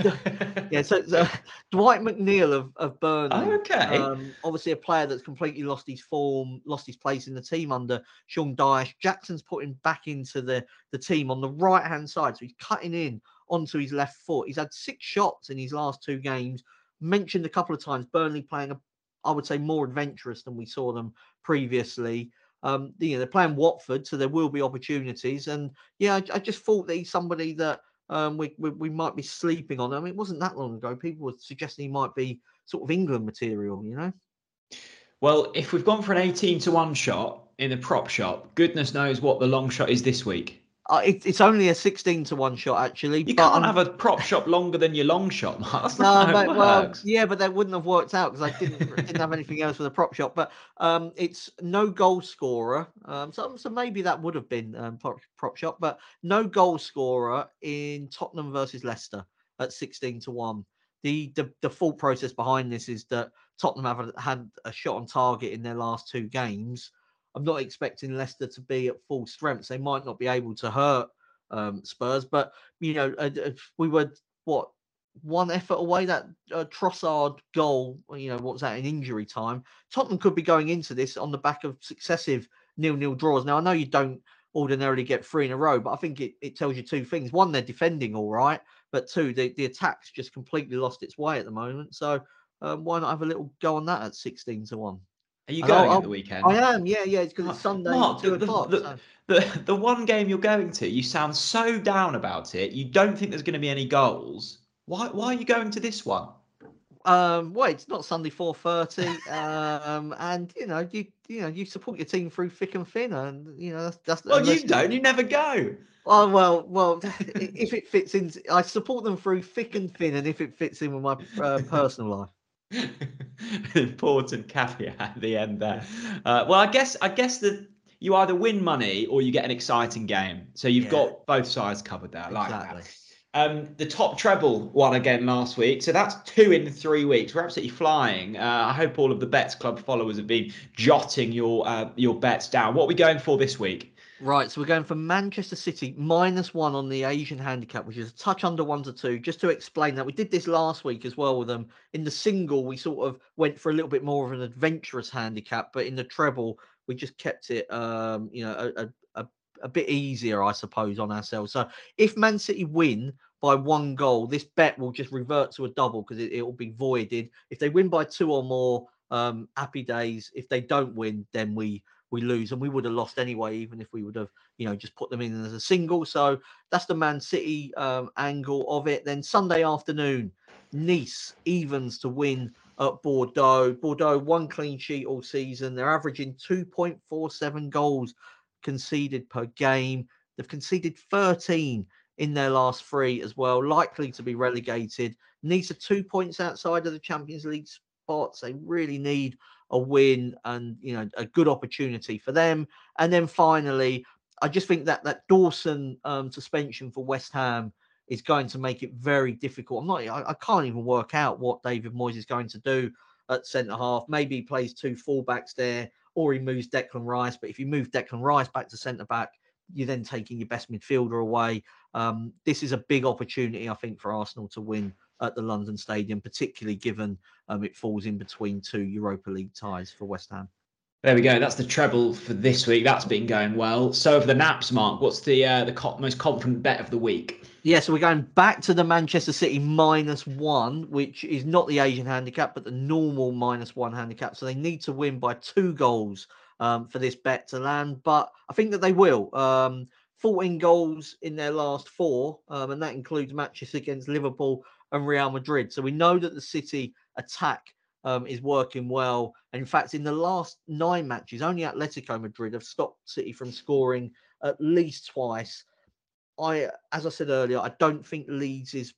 So Dwight McNeil of Burnley. Okay. Obviously a player that's completely lost his form, lost his place in the team under Sean Dyche. Jackson's put him back into the team on the right-hand side, so he's cutting in onto his left foot. He's had 6 shots in his last 2 games. Mentioned a couple of times, Burnley playing, I would say, more adventurous than we saw them previously. They're playing Watford, so there will be opportunities. And I just thought that he's somebody that we might be sleeping on. I mean, it wasn't that long ago. People were suggesting he might be sort of England material, Well, if we've gone for an 18-1 shot in the prop shop, goodness knows what the long shot is this week. It's only a 16-1 shot, actually. You can't have a prop shop longer than your long shot, Mark. That's not how it works. But that wouldn't have worked out because I didn't have anything else for the prop shop. But it's no goal scorer. So maybe that would have been prop shop, but no goal scorer in Tottenham versus Leicester at 16-1. The thought process behind this is that Tottenham have had a shot on target in their last 2 games. I'm not expecting Leicester to be at full strength. They might not be able to hurt Spurs, but we were one effort away. That Trossard goal, what was that in injury time? Tottenham could be going into this on the back of successive 0-0 draws. Now I know you don't ordinarily get 3 in a row, but I think it tells you 2 things. One, they're defending all right, but 2, the attack's just completely lost its way at the moment. So why not have a little go on that at 16-1? Are you going at the weekend? I am, yeah. It's because it's Sunday at 2 o'clock. The one game you're going to, you sound so down about it. You don't think there's going to be any goals. Why are you going to this one? Well, it's not Sunday 4:30, and you support your team through thick and thin, and that's Well, unless you don't. You never go. Oh well, if it fits in, I support them through thick and thin, and if it fits in with my personal life. Important caveat at the end there. Well, I guess that you either win money or you get an exciting game. So you've got both sides covered there. I like that. The top treble won again last week. So that's 2 in 3 weeks. We're absolutely flying. I hope all of the Bets Club followers have been jotting your bets down. What are we going for this week? Right, so we're going for Manchester City -1 on the Asian handicap, which is a touch under 1-2. Just to explain that, we did this last week as well with them. In the single, we sort of went for a little bit more of an adventurous handicap, but in the treble, we just kept it, a bit easier, I suppose, on ourselves. So if Man City win by 1 goal, this bet will just revert to a double because it will be voided. If they win by 2 or more, happy days. If they don't win, then we lose, and we would have lost anyway, even if we would have, just put them in as a single. So that's the Man City angle of it. Then Sunday afternoon, Nice evens to win at Bordeaux. Bordeaux 1 clean sheet all season. They're averaging 2.47 goals conceded per game. They've conceded 13 in their last 3 as well, likely to be relegated. Nice are 2 points outside of the Champions League spots. They really need a win and a good opportunity for them. And then finally, I just think that Dawson suspension for West Ham is going to make it very difficult. I can't even work out what David Moyes is going to do at centre half. Maybe he plays 2 fullbacks there, or he moves Declan Rice. But if you move Declan Rice back to centre back, you're then taking your best midfielder away. This is a big opportunity, I think, for Arsenal to win at the London Stadium, particularly given it falls in between 2 Europa League ties for West Ham. There we go. That's the treble for this week. That's been going well. So for the Naps, Mark, what's the most confident bet of the week? Yeah, so we're going back to the Manchester City -1, which is not the Asian handicap, but the normal -1 handicap. So they need to win by 2 goals for this bet to land. But I think that they will. 14 goals in their last 4, and that includes matches against Liverpool and Real Madrid. So we know that the City attack is working well. And in fact, in the last 9 matches, only Atletico Madrid have stopped City from scoring at least twice. As I said earlier, I don't think Leeds'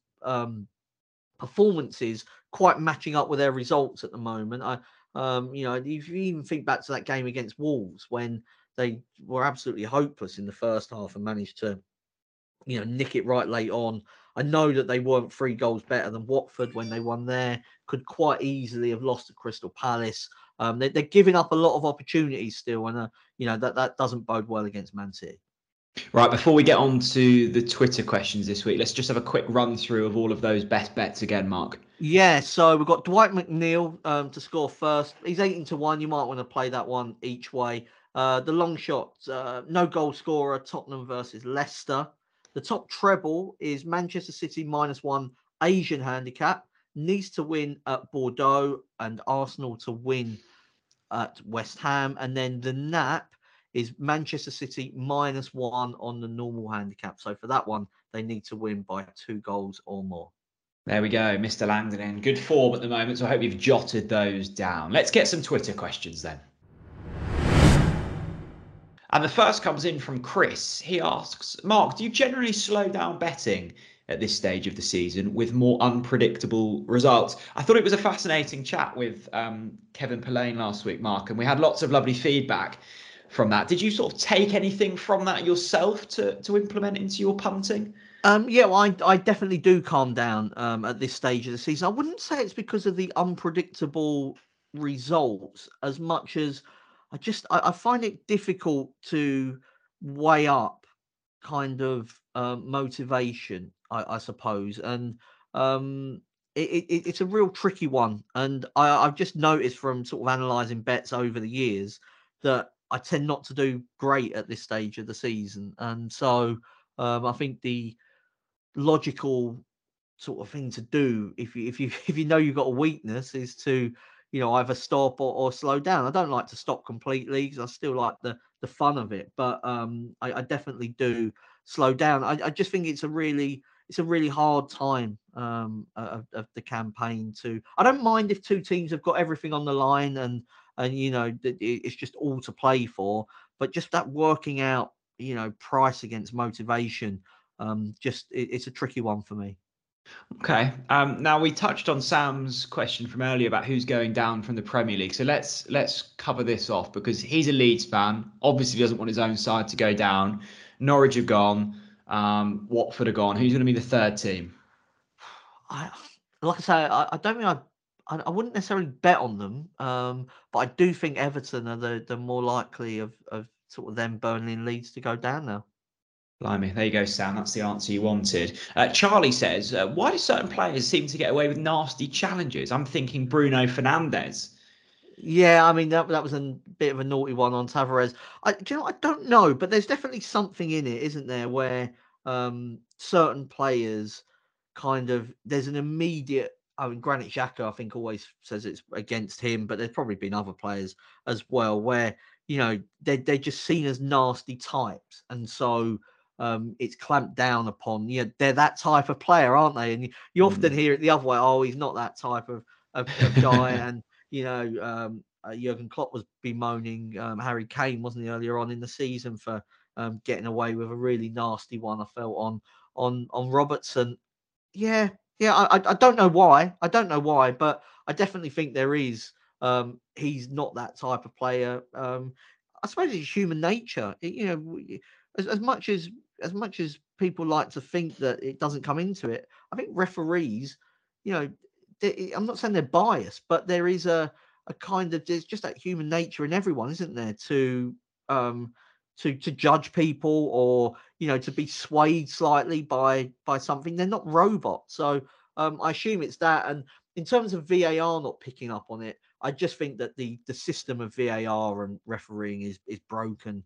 performances quite matching up with their results at the moment. If you even think back to that game against Wolves when they were absolutely hopeless in the first half and managed to, nick it right late on. I know that they weren't 3 goals better than Watford when they won there. Could quite easily have lost to Crystal Palace. They're giving up a lot of opportunities still, and that doesn't bode well against Man City. Right, before we get on to the Twitter questions this week, let's just have a quick run through of all of those best bets again, Mark. Yeah, so we've got Dwight McNeil to score first. He's 18-1. You might want to play that one each way. The long shot, no goal scorer, Tottenham versus Leicester. The top treble is Manchester City -1 Asian handicap. Needs to win at Bordeaux and Arsenal to win at West Ham. And then the NAP is Manchester City -1 on the normal handicap. So for that one, they need to win by 2 goals or more. There we go, Mr. Langdon in good form at the moment, so I hope you've jotted those down. Let's get some Twitter questions then. And the first comes in from Chris. He asks, Mark, do you generally slow down betting at this stage of the season with more unpredictable results? I thought it was a fascinating chat with Kevin Pillane last week, Mark, and we had lots of lovely feedback from that. Did you sort of take anything from that yourself to implement into your punting? I definitely do calm down at this stage of the season. I wouldn't say it's because of the unpredictable results as much as I find it difficult to weigh up kind of motivation, I suppose. And it's a real tricky one. And I've just noticed from sort of analysing bets over the years that I tend not to do great at this stage of the season. And so I think the logical sort of thing to do if you know you've got a weakness is to either stop or slow down. I don't like to stop completely because I still like the fun of it, but I definitely do slow down. I just think it's a really it's a really hard time of the campaign. I don't mind if two teams have got everything on the line and it's just all to play for, but just that working out price against motivation, it's a tricky one for me. Okay. Now we touched on Sam's question from earlier about who's going down from the Premier League. So let's cover this off, because he's a Leeds fan. Obviously, doesn't want his own side to go down. Norwich have gone. Watford are gone. Who's going to be the third team? Like I say, I don't think I wouldn't necessarily bet on them, but I do think Everton are the more likely of sort of them, Burnley and Leeds, to go down now. Blimey, there you go, Sam. That's the answer you wanted. Charlie says, why do certain players seem to get away with nasty challenges? I'm thinking Bruno Fernandes. Yeah, I mean, that was a bit of a naughty one on Tavares. I don't know, but there's definitely something in it, isn't there, where certain players kind of, there's an immediate, I mean, Granit Xhaka, I think, always says it's against him, but there's probably been other players as well where, they're just seen as nasty types. And so it's clamped down upon, they're that type of player, aren't they? And you often hear it the other way, oh, he's not that type of guy. And, Jurgen Klopp was bemoaning Harry Kane, wasn't he, earlier on in the season for getting away with a really nasty one, I felt, on Robertson. Yeah, I don't know why. But I definitely think there is. He's not that type of player. I suppose it's human nature. As much as people like to think that it doesn't come into it, I think referees, I'm not saying they're biased, but there is a kind of, there's just that human nature in everyone, isn't there, to judge people, or to be swayed slightly by something. They're not robots, so I assume it's that. And in terms of VAR not picking up on it, I just think that the system of VAR and refereeing is broken.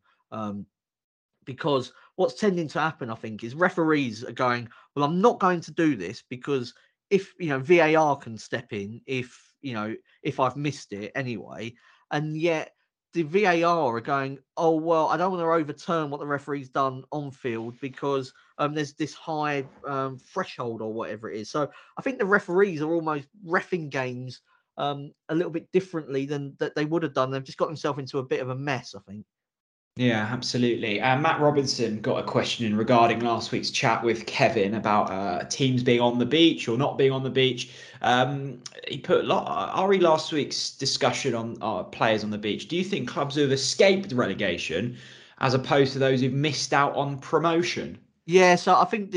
Because what's tending to happen, I think, is referees are going, well, I'm not going to do this because if VAR can step in if I've missed it anyway, and yet the VAR are going, oh, well, I don't want to overturn what the referee's done on field because there's this high threshold or whatever it is. So I think the referees are almost reffing games a little bit differently than that they would have done. They've just got themselves into a bit of a mess, I think. Yeah, absolutely. Matt Robinson got a question in regarding last week's chat with Kevin about teams being on the beach or not being on the beach. He put Ari last week's discussion on players on the beach. Do you think clubs who have escaped relegation as opposed to those who've missed out on promotion? Yeah, so I think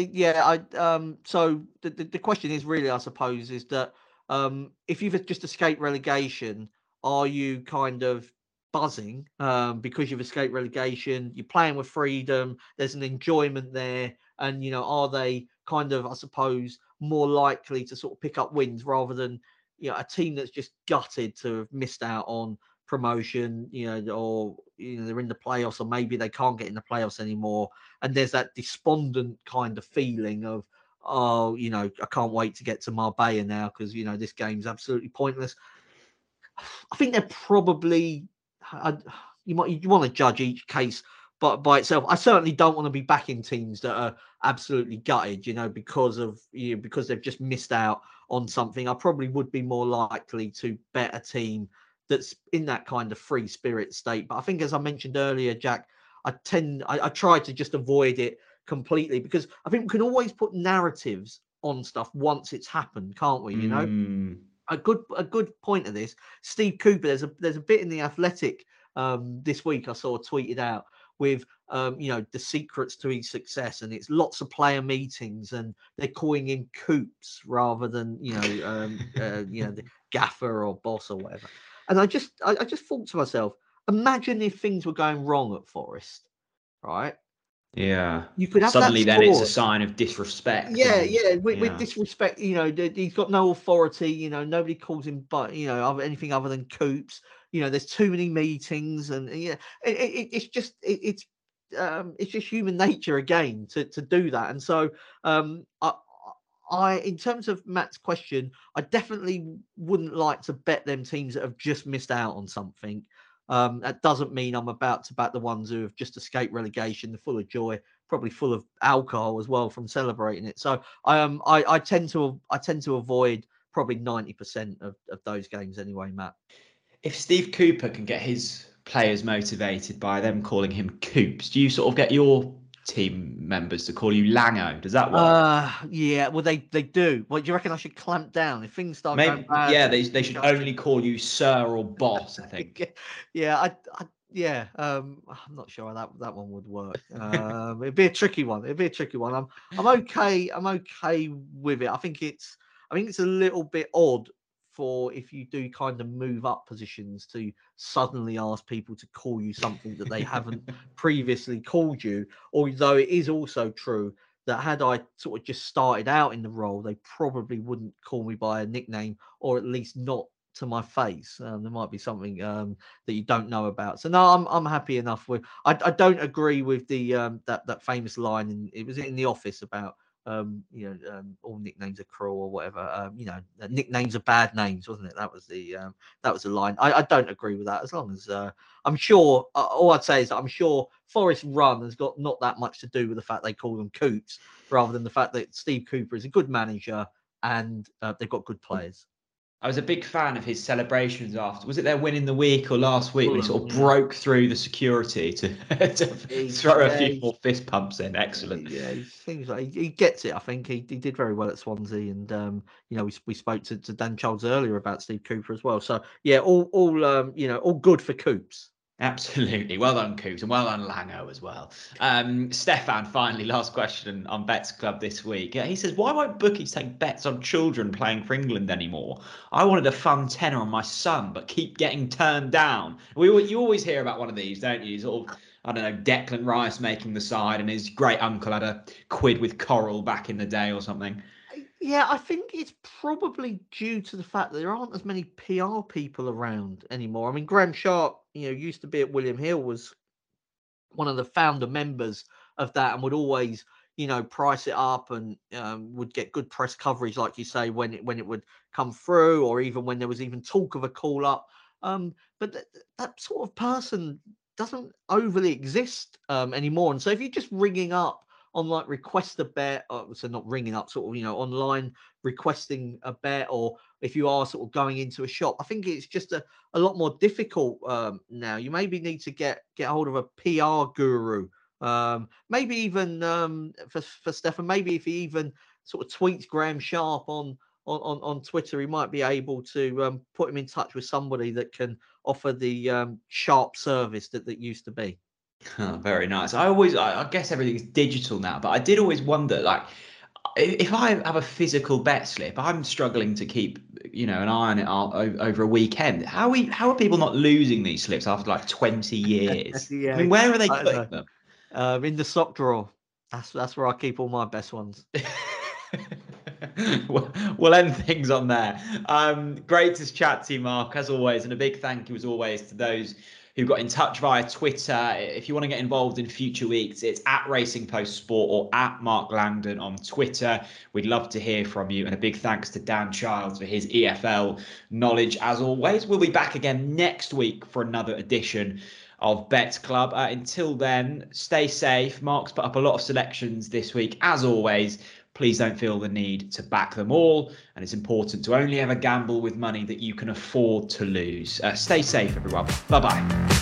so the question is really, I suppose, is that if you've just escaped relegation, are you kind of buzzing because you've escaped relegation? You're playing with freedom. There's an enjoyment there, and are they kind of, I suppose, more likely to sort of pick up wins rather than a team that's just gutted to have missed out on promotion, or they're in the playoffs, or maybe they can't get in the playoffs anymore, and there's that despondent kind of feeling of, oh, I can't wait to get to Marbella now because this game's absolutely pointless. I think they're probably, you want to judge each case by itself. I certainly don't want to be backing teams that are absolutely gutted, because they've just missed out on something. I probably would be more likely to bet a team that's in that kind of free spirit state. But I think, as I mentioned earlier, Jack, I try to just avoid it completely, because I think we can always put narratives on stuff once it's happened, can't we? A good point of this, Steve Cooper. There's a bit in The Athletic this week I saw tweeted out with the secrets to his success, and it's lots of player meetings, and they're calling him Coops rather than the gaffer or boss or whatever. And I just thought to myself, imagine if things were going wrong at Forest, right? Yeah. You could have suddenly that then it's a score. sign of disrespect. With disrespect, that he's got no authority, nobody calls him but anything other than Coops. There's too many meetings, and it's just human nature again to do that. And so I in terms of Matt's question, I definitely wouldn't like to bet them teams that have just missed out on something. That doesn't mean I'm about to back the ones who have just escaped relegation. They're full of joy. probably full of alcohol as well from celebrating it. So I tend to avoid probably 90% of those games anyway, Matt. If Steve Cooper can get his players motivated by them calling him Coops, do you sort of get your team members to call you Lango? Does that work? Yeah, well they do. Well, do you reckon I should clamp down if things start Maybe, going bad? yeah, they should only call you sir or boss, I think. Yeah, I'm not sure how that one would work. It'd be a tricky one. I'm okay with it. I think it's a little bit odd for if you do kind of move up positions to suddenly ask people to call you something that they haven't previously called you. Although it is also true that had I sort of just started out in the role, they probably wouldn't call me by a nickname, or at least not to my face. There might be something that you don't know about. So no, I'm happy enough with. I don't agree with the that famous line. It was in The Office about all nicknames are cruel or whatever. Nicknames are bad names, wasn't it? That was the line. I don't agree with that. As long as I'm sure, all I'd say is that I'm sure Forest Run has got not that much to do with the fact they call them Coops, rather than the fact that Steve Cooper is a good manager and they've got good players. I was a big fan of his celebrations after. Was it their win in the week or last week when he sort of broke through the security to throw a few more fist pumps in? Excellent. Yeah, he seems like he gets it. I think he did very well at Swansea, and we spoke to Dan Childs earlier about Steve Cooper as well. So yeah, all good for Coops. Absolutely. Well done, Coops, and well done, Lango, as well. Stefan, finally, last question on Bets Club this week. He says, why won't bookies take bets on children playing for England anymore? I wanted a fun tenner on my son, but keep getting turned down. You always hear about one of these, don't you? Sort of, I don't know, Declan Rice making the side, and his great uncle had a quid with Coral back in the day or something. Yeah, I think it's probably due to the fact that there aren't as many PR people around anymore. I mean, Graham Sharp, used to be at William Hill, was one of the founder members of that, and would always, price it up and would get good press coverage, like you say, when it would come through, or even when there was even talk of a call up. But that sort of person doesn't overly exist anymore. And so if you're just ringing up on like request a bet, so not ringing up, sort of, online requesting a bet, or if you are sort of going into a shop, I think it's just a lot more difficult now. You maybe need to get hold of a PR guru, maybe even for Stefan, maybe if he even sort of tweets Graham Sharp on Twitter, he might be able to put him in touch with somebody that can offer the sharp service that used to be. Oh, very nice. I guess everything's digital now, but I did always wonder, like, if I have a physical bet slip, I'm struggling to keep, an eye on it over a weekend. How are people not losing these slips after like 20 years? Yeah, I mean, where are they putting them? In the sock drawer. That's where I keep all my best ones. We'll end things on there. Great to chat to you, Mark, as always, and a big thank you as always to those who got in touch via Twitter. If you want to get involved in future weeks, it's at Racing Post Sport or at Mark Langdon on Twitter. We'd love to hear from you. And a big thanks to Dan Childs for his EFL knowledge, as always. We'll be back again next week for another edition of Bet Club. Until then, stay safe. Mark's put up a lot of selections this week, as always. Please don't feel the need to back them all. And it's important to only ever gamble with money that you can afford to lose. Stay safe, everyone. Bye-bye.